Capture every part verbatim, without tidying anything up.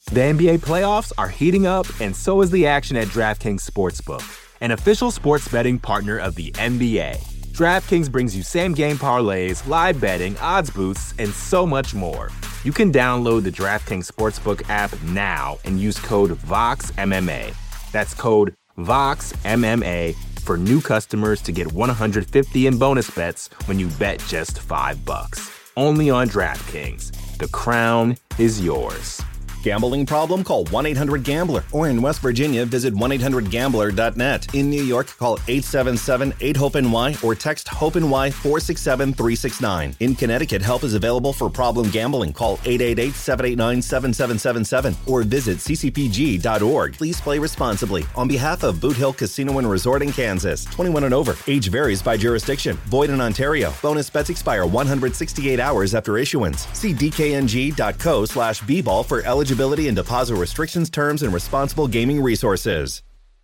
The N B A playoffs are heating up, and so is the action at DraftKings Sportsbook, an official sports betting partner of the N B A. DraftKings brings you same-game parlays, live betting, odds boosts, and so much more. You can download the DraftKings Sportsbook app now and use code VOXMMA. That's code VOXMMA for new customers to get one hundred fifty in bonus bets when you bet just five bucks. Only on DraftKings. The crown is yours. Gambling problem? Call one eight hundred gambler. Or in West Virginia, visit one eight hundred gambler dot net. In New York, call eight seven seven eight hope N Y or text HOPE-NY four six seven three six nine. In Connecticut, help is available for problem gambling. Call eight eight eight seven eight nine seven seven seven seven or visit c c p g dot org. Please play responsibly. On behalf of Boot Hill Casino and Resort in Kansas, twenty-one and over. Age varies by jurisdiction. Void in Ontario. Bonus bets expire one hundred sixty-eight hours after issuance. See d k n g dot co slash b ball for eligibility and deposit restrictions, terms, and responsible gaming resources.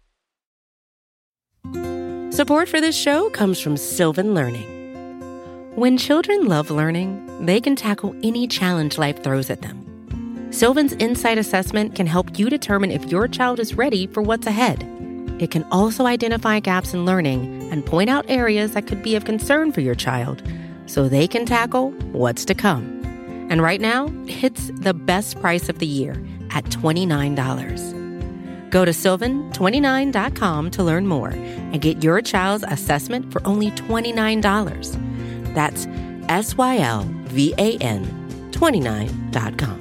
Support for this show comes from Sylvan Learning. When children love learning, they can tackle any challenge life throws at them. Sylvan's Insight Assessment can help you determine if your child is ready for what's ahead. It can also identify gaps in learning and point out areas that could be of concern for your child so they can tackle what's to come. And right now, it's the best price of the year at twenty-nine dollars. Go to sylvan twenty-nine dot com to learn more and get your child's assessment for only twenty-nine dollars. That's S Y L V A N twenty-nine dot com.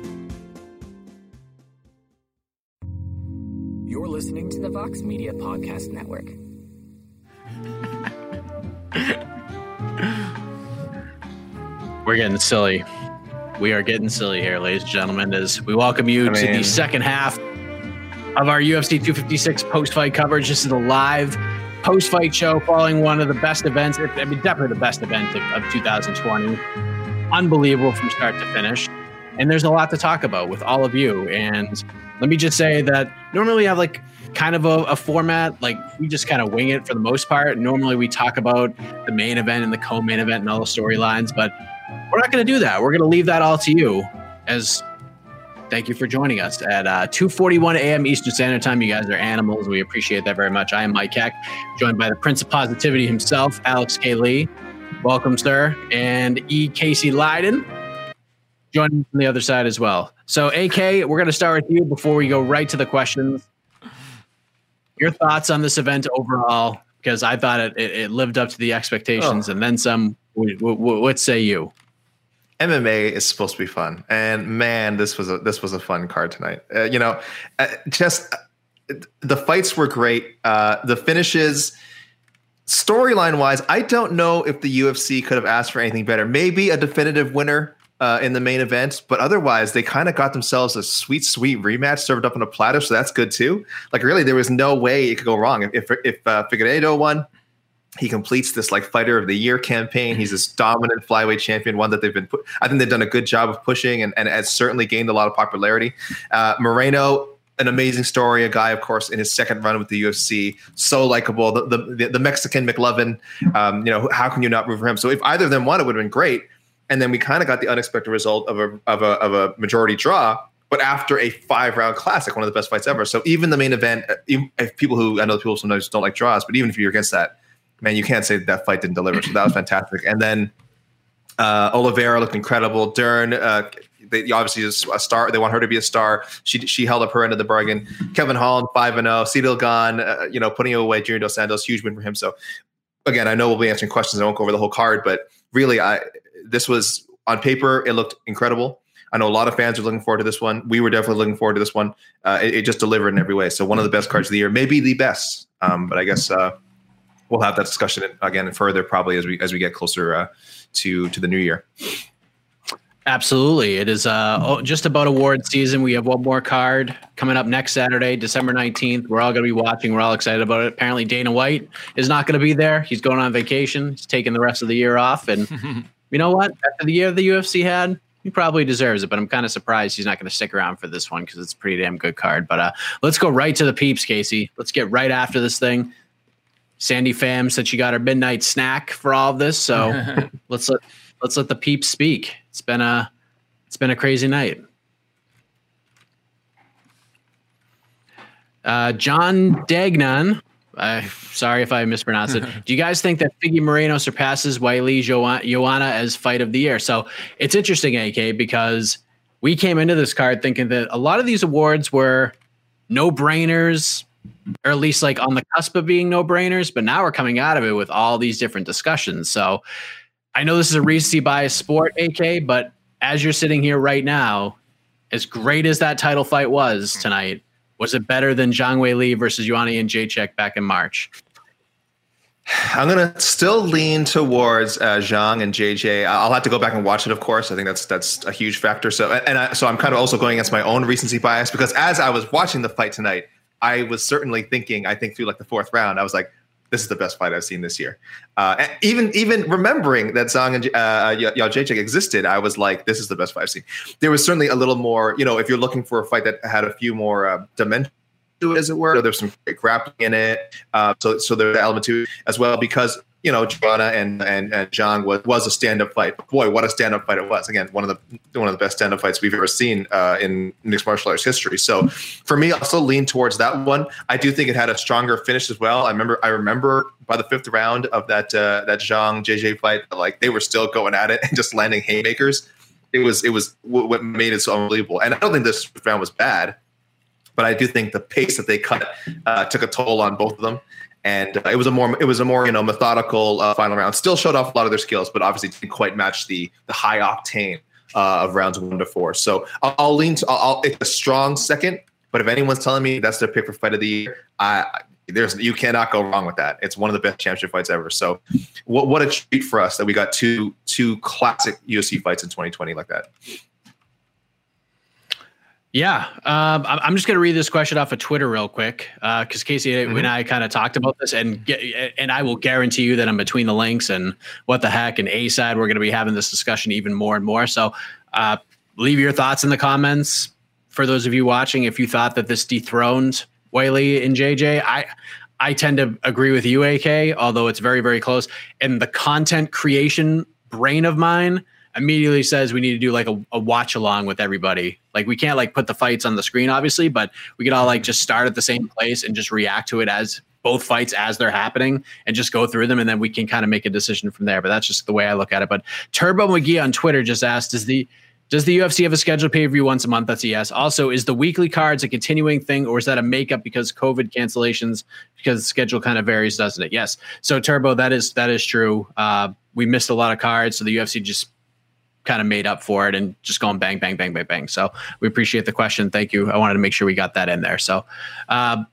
You're listening to the Vox Media Podcast Network. We're getting silly. We are getting silly here, ladies and gentlemen, as we welcome you I to mean, the second half of our U F C two fifty-six post-fight coverage. This is a live post-fight show following one of the best events, I mean, definitely the best event of, of two thousand twenty. Unbelievable from start to finish. And there's a lot to talk about with all of you. And let me just say that normally we have like kind of a, a format, like we just kind of wing it for the most part. Normally we talk about the main event and the co-main event and all the storylines, but we're not going to do that. We're going to leave that all to you, as thank you for joining us at uh, two forty-one a.m. Eastern Standard Time. You guys are animals. We appreciate that very much. I am Mike Heck, joined by the Prince of Positivity himself, Alex K. Lee. Welcome, sir. And E. Casey Leiden, joining from the other side as well. So, A K, we're going to start with you before we go right to the questions. Your thoughts on this event overall, because I thought it, it, it lived up to the expectations, oh. and then some. What, what, what say you? M M A is supposed to be fun, and man, this was a this was a fun card tonight. Uh, you know, uh, just uh, the fights were great. Uh, the finishes, storyline wise, I don't know if the U F C could have asked for anything better. Maybe a definitive winner uh, in the main event, but otherwise, they kind of got themselves a sweet, sweet rematch served up on a platter. So that's good too. Like really, there was no way it could go wrong. If if, if uh, Figueiredo won, he completes this like fighter of the year campaign. He's this dominant flyweight champion, one that they've been put, I think they've done a good job of pushing and, and has certainly gained a lot of popularity. Uh, Moreno, an amazing story, a guy, of course, in his second run with the U F C, so likable. The the, the Mexican McLovin, um, you know, how can you not root for him? So if either of them won, it would have been great. And then we kind of got the unexpected result of a of a of a majority draw, but after a five round classic, one of the best fights ever. So even the main event, even if people who I know people sometimes don't like draws, but even if you're against that, man, you can't say that, that fight didn't deliver. So that was fantastic. And then uh, Oliveira looked incredible. Dern, uh, they obviously is a star. They want her to be a star. She she held up her end of the bargain. Kevin Holland, five and oh. Cedil Gane, uh, you know, putting away Junior Dos Santos, huge win for him. So again, I know we'll be answering questions. I won't go over the whole card, but really, I this was on paper, it looked incredible. I know a lot of fans are looking forward to this one. We were definitely looking forward to this one. Uh, it, it just delivered in every way. So one of the best cards of the year, maybe the best. Um, but I guess. Uh, We'll have that discussion again and further probably as we as we get closer uh, to to the new year. Absolutely, it is uh, just about award season. We have one more card coming up next Saturday, December nineteenth. We're all going to be watching. We're all excited about it. Apparently, Dana White is not going to be there. He's going on vacation. He's taking the rest of the year off. And you know what? After the year the U F C had, he probably deserves it. But I'm kind of surprised he's not going to stick around for this one because it's a pretty damn good card. But uh, let's go right to the peeps, Casey. Let's get right after this thing. Sandy Pham said she got her midnight snack for all of this, so let's let let's let the peeps speak. It's been a it's been a crazy night. Uh, John Dagnan. Uh, sorry if I mispronounced it. Do you guys think that Figgy Moreno surpasses Weili Joanna as fight of the year? So it's interesting, A K, because we came into this card thinking that a lot of these awards were no-brainers, or at least like on the cusp of being no-brainers, but now we're coming out of it with all these different discussions. So I know this is a recency bias sport, A K, but as you're sitting here right now, as great as that title fight was tonight, was it better than Zhang Weili versus Joanna Jędrzejczyk back in March? I'm going to still lean towards uh, Zhang and J J. I'll have to go back and watch it, of course. I think that's that's a huge factor. So, and I, so I'm kind of also going against my own recency bias, because as I was watching the fight tonight, I was certainly thinking, I think through like the fourth round, I was like, this is the best fight I've seen this year. Uh, and even even remembering that Zhang and uh, Jędrzejczyk existed, I was like, this is the best fight I've seen. There was certainly a little more, you know, if you're looking for a fight that had a few more uh, dimensions to it, as it were, there's some great grappling in it. Uh, so so there's an element to it as well, because, you know, Joanna and and, and Zhang was, was a stand-up fight. Boy, what a stand-up fight it was. Again, one of the one of the best stand-up fights we've ever seen uh, in mixed martial arts history. So for me, I'll still lean towards that one. I do think it had a stronger finish as well. I remember I remember by the fifth round of that uh, that Zhang J J fight, like they were still going at it and just landing haymakers. It was it was w- what made it so unbelievable. And I don't think this round was bad, but I do think the pace that they cut uh, took a toll on both of them. And uh, it was a more it was a more you know methodical uh, final round. Still showed off a lot of their skills, but obviously didn't quite match the the high octane uh, of rounds one to four. So I'll, I'll lean to I'll, I'll, it's a strong second. But if anyone's telling me that's their pick for fight of the year, I there's you cannot go wrong with that. It's one of the best championship fights ever. So what what a treat for us that we got two two classic U F C fights in twenty twenty like that. Yeah, um, I'm just going to read this question off of Twitter real quick, because uh, Casey mm-hmm. and I kind of talked about this, and get, and I will guarantee you that I'm between the links and what the heck and A side, we're going to be having this discussion even more and more. So uh, leave your thoughts in the comments. For those of you watching, if you thought that this dethroned Weili and J J, I I tend to agree with you, A K, although it's very, very close. And the content creation brain of mine immediately says we need to do like a, a watch along with everybody. Like we can't like put the fights on the screen, obviously, but we could all like just start at the same place and just react to it as both fights as they're happening and just go through them. And then we can kind of make a decision from there. But that's just the way I look at it. But Turbo McGee on Twitter just asked, does the, does the U F C have a scheduled pay-per-view once a month? That's a yes. Also, is the weekly cards a continuing thing, or is that a makeup because COVID cancellations, because the schedule kind of varies, doesn't it? Yes. So Turbo, that is, that is true. Uh, we missed a lot of cards. So the U F C just kind of made up for it and just going bang, bang, bang, bang, bang. So we appreciate the question. Thank you. I wanted to make sure we got that in there. So um,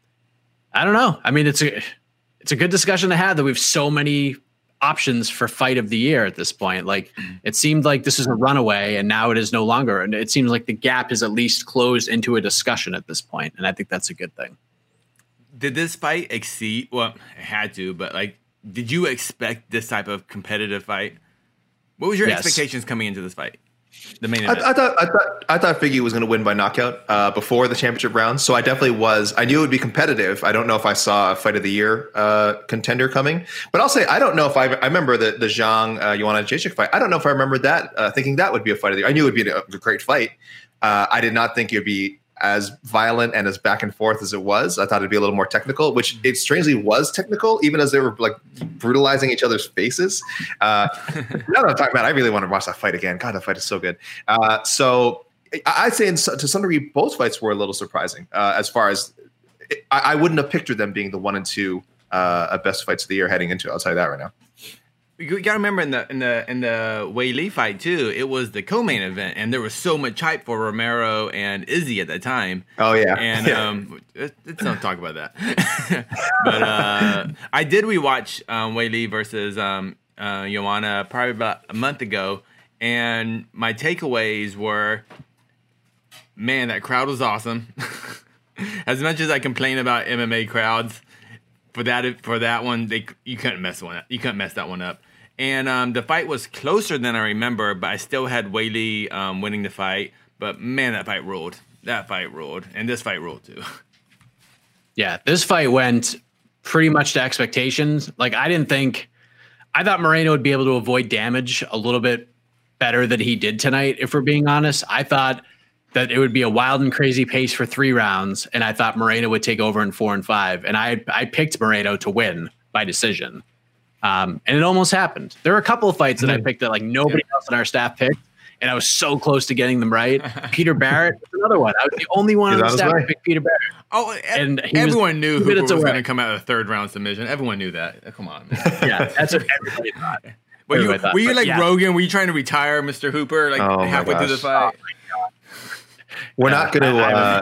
I don't know. I mean, it's a, it's a good discussion to have that we have so many options for fight of the year at this point. Like it seemed like this is a runaway and now it is no longer. And it seems like the gap is at least closed into a discussion at this point. And I think that's a good thing. Did this fight exceed? Well, it had to, but like, did you expect this type of competitive fight? What was your yes. expectations coming into this fight? The main event. I, I thought I thought I thought Figgy was going to win by knockout uh, before the championship round, so I definitely was. I knew it would be competitive. I don't know if I saw a fight of the year uh, contender coming, but I'll say I don't know if I. I remember the the Zhang uh, Joanna Jędrzejczyk fight. I don't know if I remember that uh, thinking that would be a fight of the year. I knew it would be a, a great fight. Uh, I did not think it would be as violent and as back and forth as it was. I thought it'd be a little more technical, which it strangely was technical, even as they were like brutalizing each other's faces. Uh, now that I'm talking about it, I really want to watch that fight again. God, that fight is so good. Uh, so I'd say in, to some degree, both fights were a little surprising uh, as far as I, I wouldn't have pictured them being the one and two uh, best fights of the year heading into it. I'll tell you that right now. You got to remember in the in the in the Weili fight too, it was the co-main event, and there was so much hype for Romero and Izzy at that time. Oh yeah, and yeah. um, let's don't talk about that. But uh, I did rewatch um, Weili versus um, uh, Joanna probably about a month ago, and my takeaways were, man, that crowd was awesome. As much as I complain about M M A crowds, for that for that one, they you couldn't mess one up. You couldn't mess that one up. And um, the fight was closer than I remember, but I still had Weili um, winning the fight. But man, that fight ruled. That fight ruled, and this fight ruled too. Yeah, this fight went pretty much to expectations. Like I didn't think, I thought Moreno would be able to avoid damage a little bit better than he did tonight. If we're being honest, I thought that it would be a wild and crazy pace for three rounds, and I thought Moreno would take over in four and five, and I I picked Moreno to win by decision, um, and it almost happened. There were a couple of fights that I picked that like nobody else in our staff picked, and I was so close to getting them right. Peter Barrett was another one. I was the only one on the staff to pick Peter Barrett. Oh, and everyone was, knew Hooper was going to come out of the third round submission. Everyone knew that. Come on, man. Yeah, that's what everybody thought. Were you, thought. were you like yeah. Rogan? Were you trying to retire Mister Hooper like oh halfway through the fight? Oh we're, not gonna,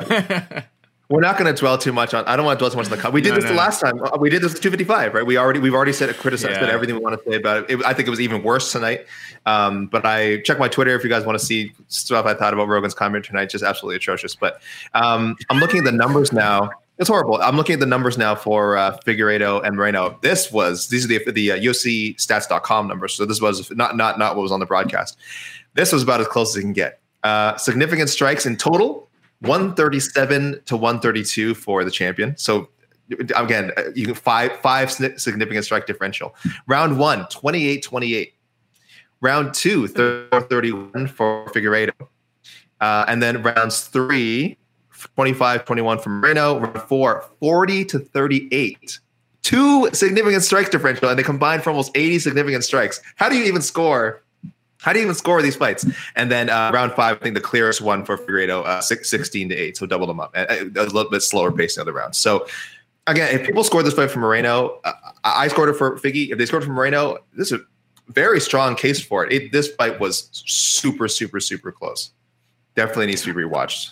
uh, we're not going to dwell too much on. I don't want to dwell too much on the. Com- we did no, this no. the last time. We did this at two fifty-five, right? We already we've already said criticized yeah. everything we want to say about it. it. I think it was even worse tonight. Um, but I checked my Twitter if you guys want to see stuff I thought about Rogan's comment tonight. Just absolutely atrocious. But um, I'm looking at the numbers now. It's horrible. I'm looking at the numbers now for uh, Figueiredo and Moreno. This was these are the the uh, U F C stats dot com numbers. So this was not not not what was on the broadcast. This was about as close as you can get. Uh, significant strikes in total, one thirty-seven to one thirty-two for the champion. So again, you can five five significant strike differential. Round one, twenty-eight twenty-eight. Round two, thirty-four thirty-one for Figueiredo. Uh, and then rounds three, twenty-five twenty-one from Moreno. Round four, forty to thirty-eight. Two significant strike differential, and they combined for almost eighty significant strikes. How do you even score? How do you even score these fights? And then uh, round five, I think the clearest one for Figueiredo, uh, six, sixteen to eight, so doubled them up. It was a little bit slower pace in the other rounds. So again, if people scored this fight for Moreno, uh, I scored it for Figgy. If they scored for Moreno, this is a very strong case for it. it. This fight was super, super, super close. Definitely needs to be rewatched.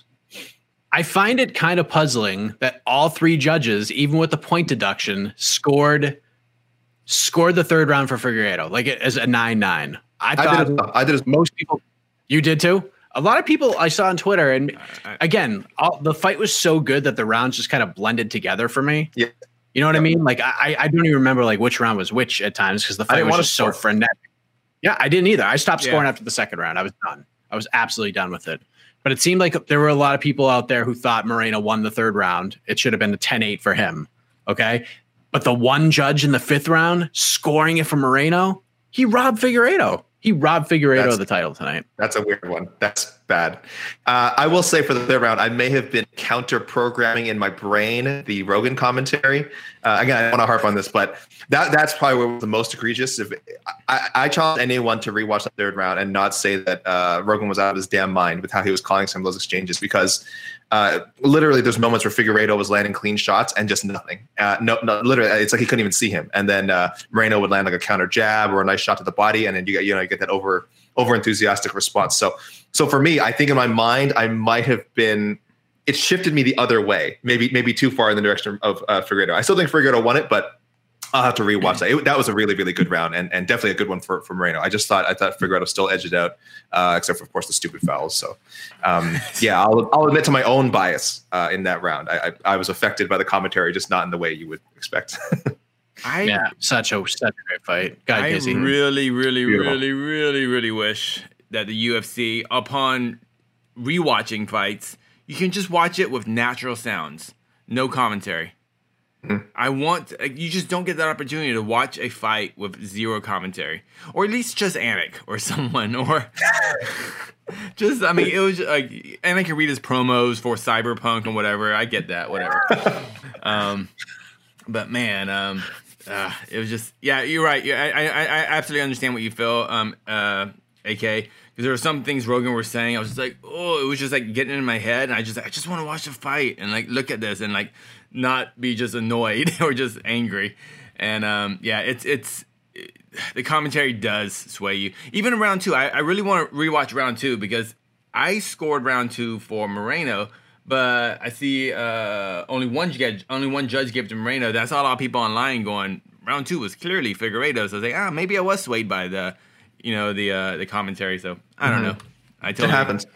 I find it kind of puzzling that all three judges, even with the point deduction, scored scored the third round for Figueiredo, like it as a nine nine. I thought I did, I did most people, you did too. A lot of people I saw on Twitter, and again, all, the fight was so good that the rounds just kind of blended together for me. Yeah, you know what yeah. I mean? Like I, I don't even remember like which round was which at times because the fight was just so frenetic. Yeah, I didn't either. I stopped scoring yeah. after the second round. I was done. I was absolutely done with it. But it seemed like there were a lot of people out there who thought Moreno won the third round. It should have been a ten eight for him. Okay, but the one judge in the fifth round scoring it for Moreno, he robbed Figueiredo. He robbed Figueiredo that's, of the title tonight. That's a weird one. That's bad. Uh, I will say for the third round, I may have been counter-programming in my brain the Rogan commentary. Uh, again, I don't want to harp on this, but that that's probably what was the most egregious. If I, I challenge anyone to rewatch the third round and not say that uh, Rogan was out of his damn mind with how he was calling some of those exchanges, because uh, literally there's moments where Figueiredo was landing clean shots and just nothing. Uh, no, no, literally, it's like he couldn't even see him. And then uh, Moreno would land like a counter jab or a nice shot to the body, and then you get you know you get that over over enthusiastic response. So, so for me, I think in my mind, I might have been. It shifted me the other way, maybe maybe too far in the direction of uh, Figueiredo. I still think Figueiredo won it, but I'll have to rewatch that. It, that was a really, really good round, and, and definitely a good one for, for Moreno. I just thought I thought Figueiredo still edged it out, uh, except for of course the stupid fouls. So, um, yeah, I'll I'll admit to my own bias uh, in that round. I, I I was affected by the commentary, just not in the way you would expect. I yeah, such a such a great fight. God, I Casey. really, really, Beautiful. really, really, really wish that the U F C, upon rewatching fights, you can just watch it with natural sounds, no commentary. Mm-hmm. I want you just don't get that opportunity to watch a fight with zero commentary, or at least just Anik or someone, or just I mean it was like Anik can read his promos for Cyberpunk and whatever. I get that, whatever. um, but man, um, uh, it was just yeah, you're right. Yeah, I, I I absolutely understand what you feel, um, uh, A K. Because there were some things Rogan were saying, I was just like, oh, it was just like getting in my head, and I just I just want to watch the fight and like look at this and like not be just annoyed or just angry. And um, yeah, it's it's it, the commentary does sway you. Even in round two, I, I really want to rewatch round two because I scored round two for Moreno, but I see uh, only one judge only one judge gave it to Moreno. That's a lot of people online going round two was clearly Figueiredo. So I was like, ah, maybe I was swayed by the. You know, the uh, the commentary. So I don't mm-hmm. know. I totally it happens.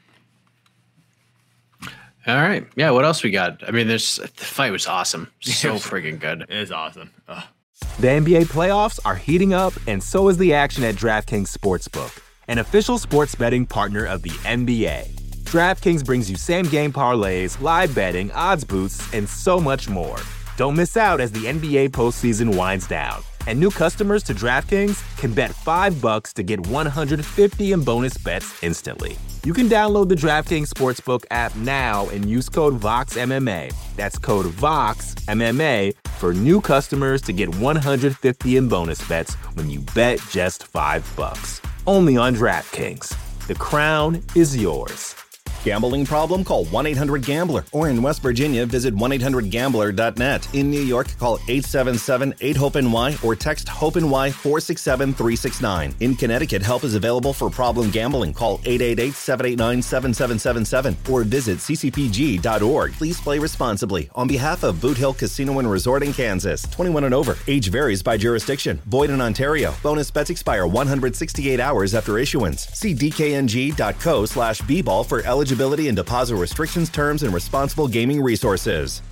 All right. Yeah. What else we got? I mean, there's the fight was awesome. So freaking good. It is awesome. Ugh. The N B A playoffs are heating up, and so is the action at DraftKings Sportsbook, an official sports betting partner of the N B A. DraftKings brings you same-game parlays, live betting, odds boosts, and so much more. Don't miss out as the N B A postseason winds down. And new customers to DraftKings can bet five bucks to get one hundred fifty in bonus bets instantly. You can download the DraftKings Sportsbook app now and use code VOXMMA. That's code VOXMMA for new customers to get one hundred fifty in bonus bets when you bet just five bucks. Only on DraftKings. The crown is yours. Gambling problem? Call one eight hundred gambler. Or in West Virginia, visit one eight hundred gambler dot net. In New York, call eight seven seven eight hope N Y or text HOPE-NY four six seven three six nine. In Connecticut, help is available for problem gambling. Call eight eight eight seven eight nine seven seven seven seven or visit c c p g dot org. Please play responsibly. On behalf of Boot Hill Casino and Resort in Kansas, twenty-one and over. Age varies by jurisdiction. Void in Ontario. Bonus bets expire one hundred sixty-eight hours after issuance. See d k n g dot co slash b ball for eligibility and deposit restrictions, terms, and responsible gaming resources.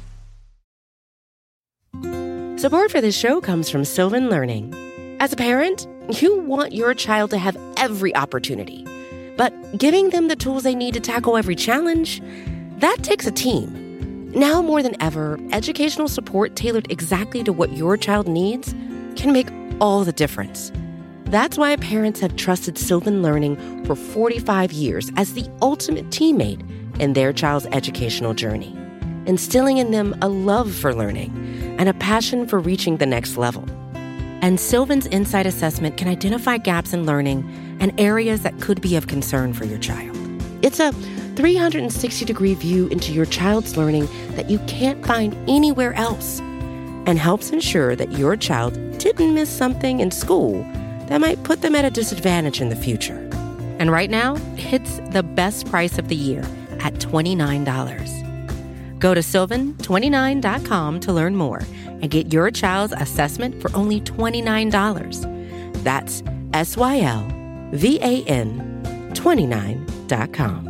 Support for this show comes from Sylvan Learning. As a parent, you want your child to have every opportunity, but giving them the tools they need to tackle every challenge, that takes a team. Now more than ever, educational support tailored exactly to what your child needs can make all the difference. That's why parents have trusted Sylvan Learning for forty-five years as the ultimate teammate in their child's educational journey, instilling in them a love for learning and a passion for reaching the next level. And Sylvan's Insight Assessment can identify gaps in learning and areas that could be of concern for your child. It's a three hundred sixty degree view into your child's learning that you can't find anywhere else, and helps ensure that your child didn't miss something in school that might put them at a disadvantage in the future. And right now, it's the best price of the year at twenty-nine dollars. Go to sylvan twenty-nine dot com to learn more and get your child's assessment for only twenty-nine dollars. That's S Y L V A N twenty-nine dot com.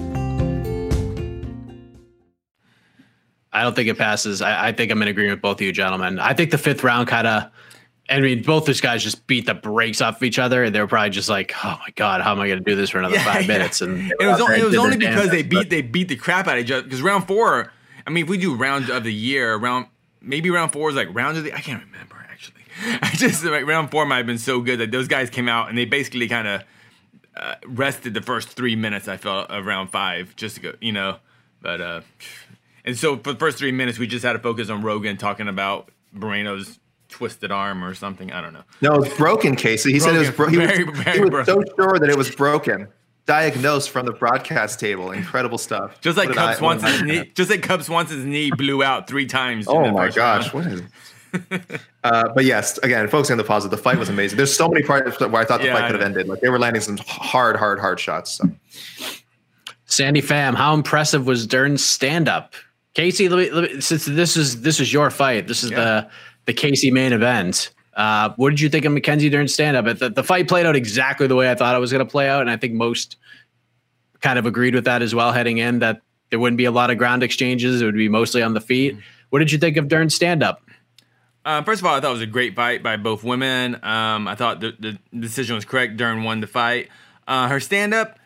I don't think it passes. I, I think I'm in agreement with both of you gentlemen. I think the fifth round kind of, I mean, both those guys just beat the brakes off of each other, and they were probably just like, "Oh my god, how am I going to do this for another yeah, five yeah. minutes?" And it was only, it was only because they beat but, they beat the crap out of each other. Because round four, I mean, if we do round of the year, round maybe round four is like round of the. I can't remember actually. I just like round four might have been so good that those guys came out and they basically kind of uh, rested the first three minutes. I felt of round five just to go, you know, but uh, and so for the first three minutes we just had to focus on Rogan talking about Moreno's twisted arm or something. I don't know. No, it's broken, Casey. He broken. said it was, bro- he very, was, very he was broken. so sure that it was broken. Diagnosed from the broadcast table. Incredible stuff. Just like Cub I, Swanson's knee. Just like Cub Swanson's knee blew out three times. Oh my gosh! What is? uh, but yes, again, focusing on the positive, the fight was amazing. There's so many parts where I thought the yeah, fight could have ended. Like they were landing some hard, hard, hard shots. So. Sandy Pham, how impressive was Dern's stand-up? Casey, let me, let me, since this is this is your fight, this is yeah. the the Casey main event. Uh, what did you think of Mackenzie Dern's stand-up? The, the fight played out exactly the way I thought it was going to play out, and I think most kind of agreed with that as well heading in, that there wouldn't be a lot of ground exchanges. It would be mostly on the feet. What did you think of Dern's stand-up? Uh, first of all, I thought it was a great fight by both women. Um, I thought the, the decision was correct. Dern won the fight. Uh, her stand-up,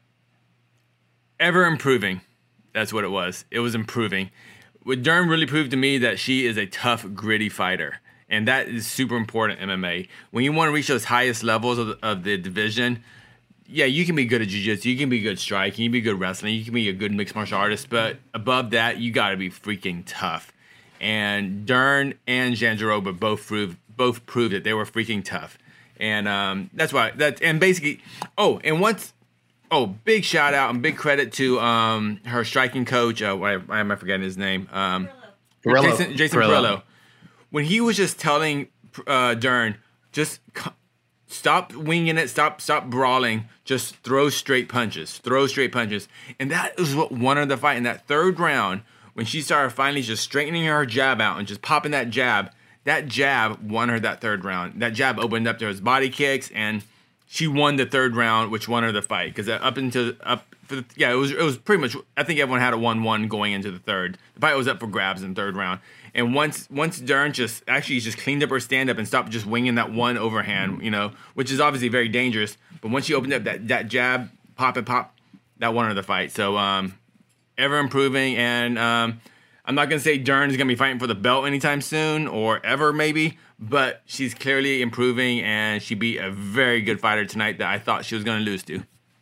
ever improving. That's what it was. It was improving. What Dern really proved to me that she is a tough, gritty fighter. And that is super important in M M A. When you want to reach those highest levels of the, of the division, yeah, you can be good at jiu-jitsu, you can be good striking, you can be good wrestling, you can be a good mixed martial artist, but above that, you got to be freaking tough. And Dern and Jandiroba both proved both proved that they were freaking tough. And um, that's why that and basically, oh, and once, oh, big shout out and big credit to um, her striking coach. Uh, why, why am I forgetting his name? Um, Perillo. Jason, Jason Perillo. Perillo. When he was just telling uh, Dern, just c- stop winging it, stop stop brawling, just throw straight punches, throw straight punches. And that is what won her the fight in that third round when she started finally just straightening her jab out and just popping that jab. That jab won her that third round. That jab opened up to his body kicks, and she won the third round, which won her the fight. Because up into up, for the, yeah, it was it was pretty much. I think everyone had a one-one going into the third. The fight was up for grabs in the third round. And once once Dern just actually just cleaned up her stand-up and stopped just winging that one overhand, you know, which is obviously very dangerous. But once she opened up that, that jab, pop and pop, that won her the fight. So um, ever improving. And um, I'm not going to say Dern's going to be fighting for the belt anytime soon or ever maybe, but she's clearly improving, and she beat a very good fighter tonight that I thought she was going to lose to.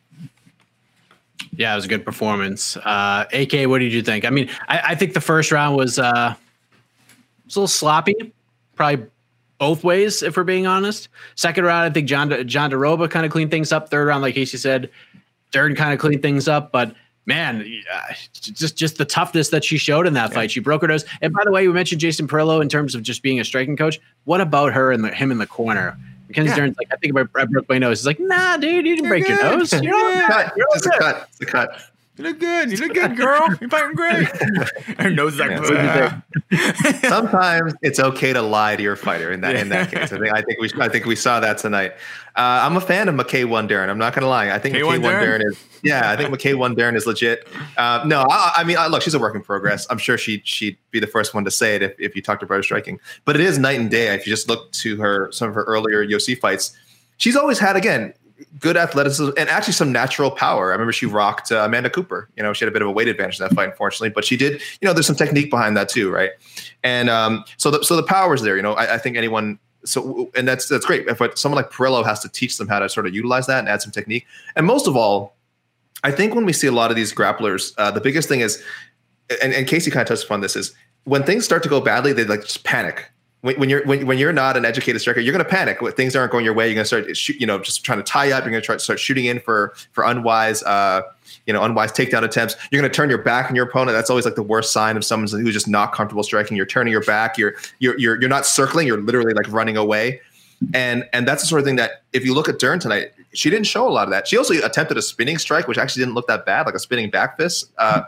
Yeah, it was a good performance. Uh, A K, what did you think? I mean, I, I think the first round was, uh, was a little sloppy, probably both ways, if we're being honest. Second round, I think John John DeRoba kind of cleaned things up. Third round, like Casey said, Dern kind of cleaned things up, but man, uh, just just the toughness that she showed in that fight. She broke her nose. And by the way, we mentioned Jason Perillo in terms of just being a striking coach. What about her and him in the corner? Mackenzie yeah. Dern's like, I think I broke my nose. He's like, nah, dude, you didn't You're break good. your nose. You're yeah. cut. It's a cut. It's a cut. You look good. You look good, girl. You're fighting great. Her nose is like, yeah, sometimes it's okay to lie to your fighter. In that in that case, I think I think we I think we saw that tonight. Uh, I'm a fan of McKay One Dern. I'm not gonna lie. I think McKay One Dern is yeah. I think McKay One Dern is legit. Uh, no, I, I mean, I, look, she's a work in progress. I'm sure she she'd be the first one to say it if, if you talked about her striking. But it is night and day. If you just look to her some of her earlier U F C fights, she's always had again. good athleticism and actually some natural power. I remember she rocked uh, Amanda Cooper. You know, she had a bit of a weight advantage in that fight, unfortunately, but she did, you know, there's some technique behind that too. Right. And um, so the, so the power is there, you know, I, I think anyone, so, and that's, that's great. If someone like Perillo has to teach them how to sort of utilize that and add some technique. And most of all, I think when we see a lot of these grapplers, uh, the biggest thing is, and, and Casey kind of touched upon this, is when things start to go badly, they like just panic. When, when you're when, when you're not an educated striker, you're going to panic. When things aren't going your way, you're going to start shoot, you know, just trying to tie up. You're going to try to start shooting in for for unwise, uh, you know, unwise takedown attempts. You're going to turn your back on your opponent. That's always like the worst sign of someone who's just not comfortable striking. You're turning your back. You're you're you're you're not circling. You're literally like running away. And and that's the sort of thing that if you look at Dern tonight, she didn't show a lot of that. She also attempted a spinning strike, which actually didn't look that bad, like a spinning back fist. Uh,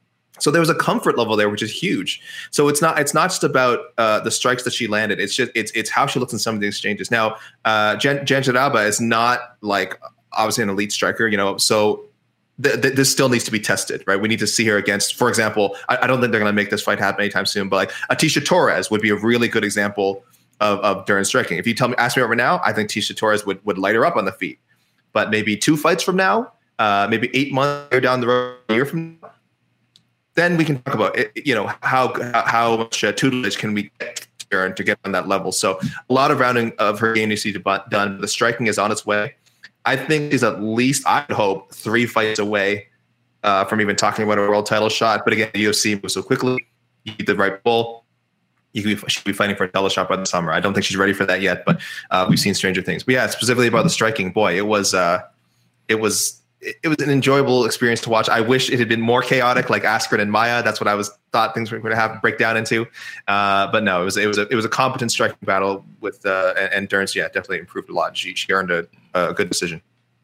So there was a comfort level there, which is huge. So it's not it's not just about uh, the strikes that she landed. It's just it's it's how she looks in some of the exchanges. Now, uh, Jan Jandiroba is not like obviously an elite striker, you know. So th- th- this still needs to be tested, right? We need to see her against, for example, I, I don't think they're going to make this fight happen anytime soon. But like Atisha Torres would be a really good example of of Dern striking. If you tell me, ask me over now, I think Atisha Torres would would light her up on the feet. But maybe two fights from now, uh, maybe eight months down the road, a year from now, then we can talk about it, you know, how how much uh, tutelage can we get Dern to get on that level. So a lot of rounding of her game needs to be done. The striking is on its way. I think she's at least, I would hope, three fights away uh, from even talking about a world title shot. But again, the U F C moves so quickly. You get the right bull, you could be, she'll be fighting for a title shot by the summer. I don't think she's ready for that yet, but uh, we've seen stranger things. But yeah, specifically about the striking, boy, it was uh, it was. It was an enjoyable experience to watch. I wish it had been more chaotic, like Askren and Maya. That's what I was thought things were going to have to break down into. Uh, but no, it was it was a, it was a competent striking battle with uh, and, and Dern's. Yeah, definitely improved a lot. She she earned a, a good decision.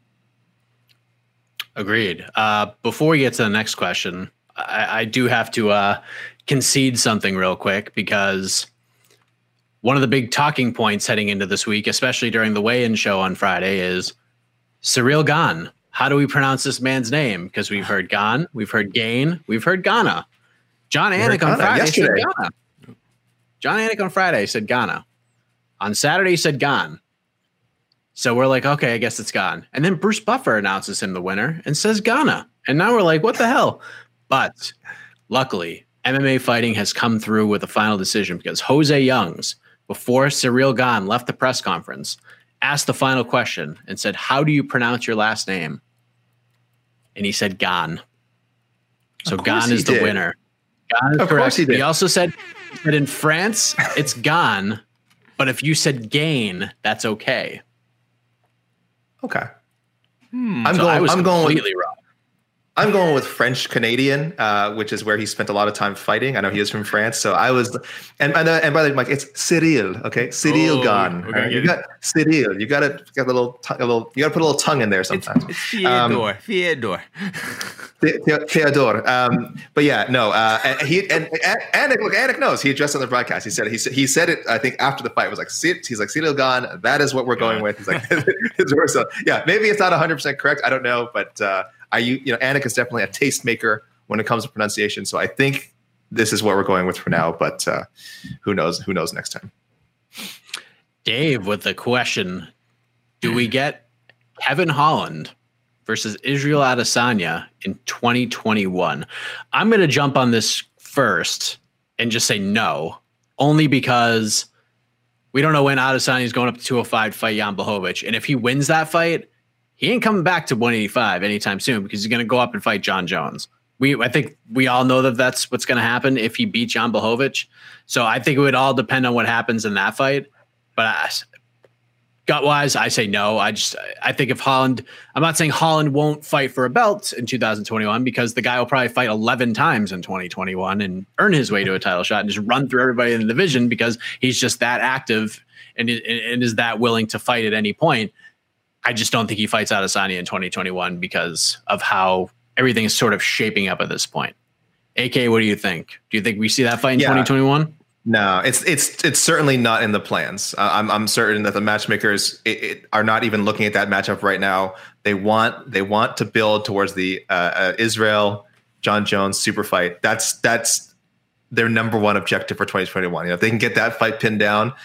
Agreed. Uh, before we get to the next question, I, I do have to uh, concede something real quick, because one of the big talking points heading into this week, especially during the weigh-in show on Friday, is Ciryl Gane. How do we pronounce this man's name? Because we've heard Gane, we've heard Gain, we've heard Ghana. John Anik on Friday yesterday. said Ghana. John Anik on Friday said Ghana. On Saturday he said Gane. So we're like, okay, I guess it's Gane. And then Bruce Buffer announces him the winner and says Ghana. And now we're like, what the hell? But luckily, M M A Fighting has come through with a final decision, because Jose Youngs, before Ciryl Gane left the press conference, asked the final question and said, how do you pronounce your last name? And he said Gane. So Gane is the did. winner. Gane is of correct. He, he also said that in France, it's Gane, but if you said Gain, that's okay. Okay. Hmm. I'm so going. I was I'm completely going, wrong. I'm going with French Canadian, uh, which is where he spent a lot of time fighting. I know he is from France, so I was, and and, uh, and by the way, Mike, it's Ciryl, okay, Ciryl oh, Gane. Right? You got Ciryl. You got to get a little, a little. You got to put a little tongue in there sometimes. It's, it's Theodore. Um, Theodore. Theodore. Um, but yeah, no. Uh, and he and, and Anik, look, Anik knows. He addressed on the broadcast. He said he said he said it. I think after the fight, it was like, he's like Ciryl Gane. That is what we're going with. He's like, so yeah, maybe it's not one hundred percent correct. I don't know, but. Uh, I, you know, Anik is definitely a tastemaker when it comes to pronunciation. So I think this is what we're going with for now, but uh, who knows, who knows next time. Dave with the question, do we get Kevin Holland versus Israel Adesanya in twenty twenty-one? I'm going to jump on this first, and just say no, only because we don't know when Adesanya is going up to two oh five to fight Jan Blachowicz. And if he wins that fight, he ain't coming back to one eighty-five anytime soon because he's going to go up and fight John Jones. We, I think we all know that that's what's going to happen if he beats Jan Blachowicz. So I think it would all depend on what happens in that fight. But I, gut wise, I say no. I just, I think if Holland, I'm not saying Holland won't fight for a belt in two thousand twenty-one because the guy will probably fight eleven times in twenty twenty-one and earn his way to a title shot and just run through everybody in the division because he's just that active and, and is that willing to fight at any point. I just don't think he fights Adesanya in twenty twenty-one because of how everything is sort of shaping up at this point. A K, what do you think? Do you think we see that fight in yeah. twenty twenty-one? No, it's it's it's certainly not in the plans. Uh, I'm I'm certain that the matchmakers it, it, are not even looking at that matchup right now. They want they want to build towards the uh, uh, Israel John Jones super fight. That's that's their number one objective for twenty twenty-one. You know, if they can get that fight pinned down,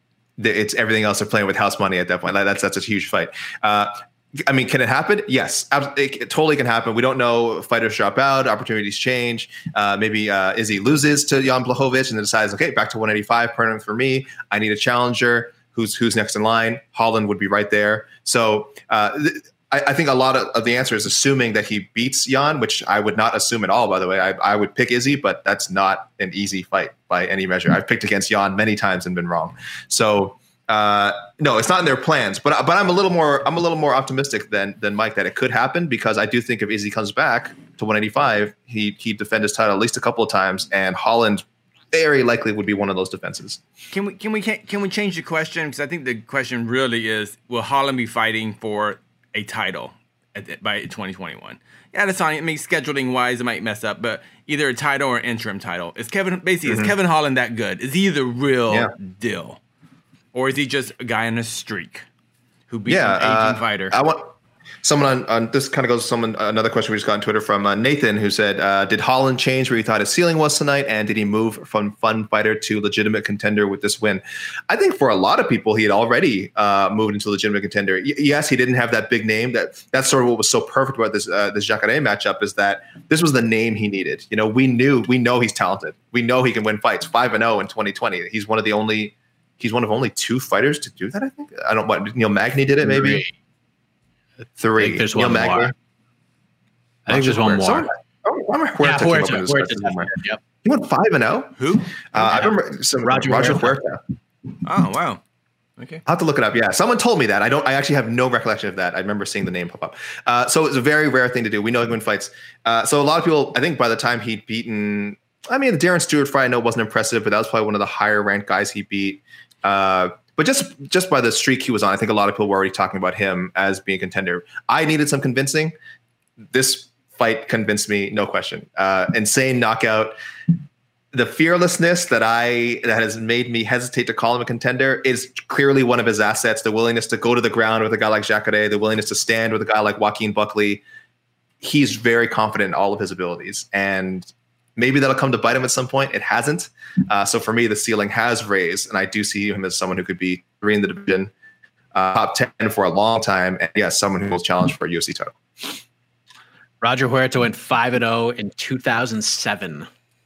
it's everything else they're playing with house money at that point. Like, that's that's a huge fight. Uh, I mean, can it happen? Yes, it, it totally can happen. We don't know. Fighters drop out, opportunities change. Uh, maybe uh, Izzy loses to Jan Blachowicz and then decides, okay, back to one eighty-five, permanent for me. I need a challenger. Who's who's next in line? Holland would be right there. So uh, th- I, I think a lot of, of the answer is assuming that he beats Jan, which I would not assume at all, by the way. I, I would pick Izzy, but that's not an easy fight by any measure. I've picked against Jan many times and been wrong. So Uh, no, it's not in their plans, but but I'm a little more I'm a little more optimistic than than Mike that it could happen because I do think if Izzy comes back to one eighty-five, he he'd defend his title at least a couple of times, and Holland very likely would be one of those defenses. Can we can we can we change the question? Because I think the question really is: will Holland be fighting for a title at the, by twenty twenty-one? Yeah, that's fine. I mean, scheduling wise, it might mess up, but either a title or interim title. Is Kevin basically mm-hmm. is Kevin Holland that good? Is he the real yeah. deal? Or is he just a guy on a streak who beat yeah, an aging uh, fighter? I want someone on, on this kind of goes to someone another question we just got on Twitter from uh, Nathan who said, uh, "Did Holland change where he thought his ceiling was tonight, and did he move from fun fighter to legitimate contender with this win?" I think for a lot of people, he had already uh, moved into legitimate contender. Y- yes, he didn't have that big name. That that's sort of what was so perfect about this uh, this Jacare matchup is that this was the name he needed. You know, we knew we know he's talented. We know he can win fights. five and oh in twenty twenty. He's one of the only. He's one of only two fighters to do that, I think. I don't what Neil Magny did it, maybe? Three. Three. I think there's Neil one Magny. more. I think there's one more. Someone, oh, I remember Huerta. Yeah, Huerta. Huerta, Huerta yep. He went five and oh. Who? Uh, yeah. I remember some Roger, Roger Huerta. Huerta. Oh, wow. Okay. I'll have to look it up. Yeah, someone told me that. I don't. I actually have no recollection of that. I remember seeing the name pop up. Uh, so it's a very rare thing to do. We know he can win fights. Uh, so a lot of people, I think by the time he'd beaten, I mean, the Darren Stewart fight I know wasn't impressive, but that was probably one of the higher ranked guys he beat. Uh, But just just by the streak he was on, I think a lot of people were already talking about him as being a contender. I needed some convincing. This fight convinced me, no question. Uh, insane knockout. The fearlessness that I that has made me hesitate to call him a contender is clearly one of his assets. The willingness to go to the ground with a guy like Jacare, the willingness to stand with a guy like Joaquin Buckley. He's very confident in all of his abilities, and maybe that'll come to bite him at some point. It hasn't. Uh, so for me, the ceiling has raised, and I do see him as someone who could be three in the division, uh, top ten for a long time, and yes, someone who will challenge for a U F C title. Roger Huerta went five and oh in two thousand seven.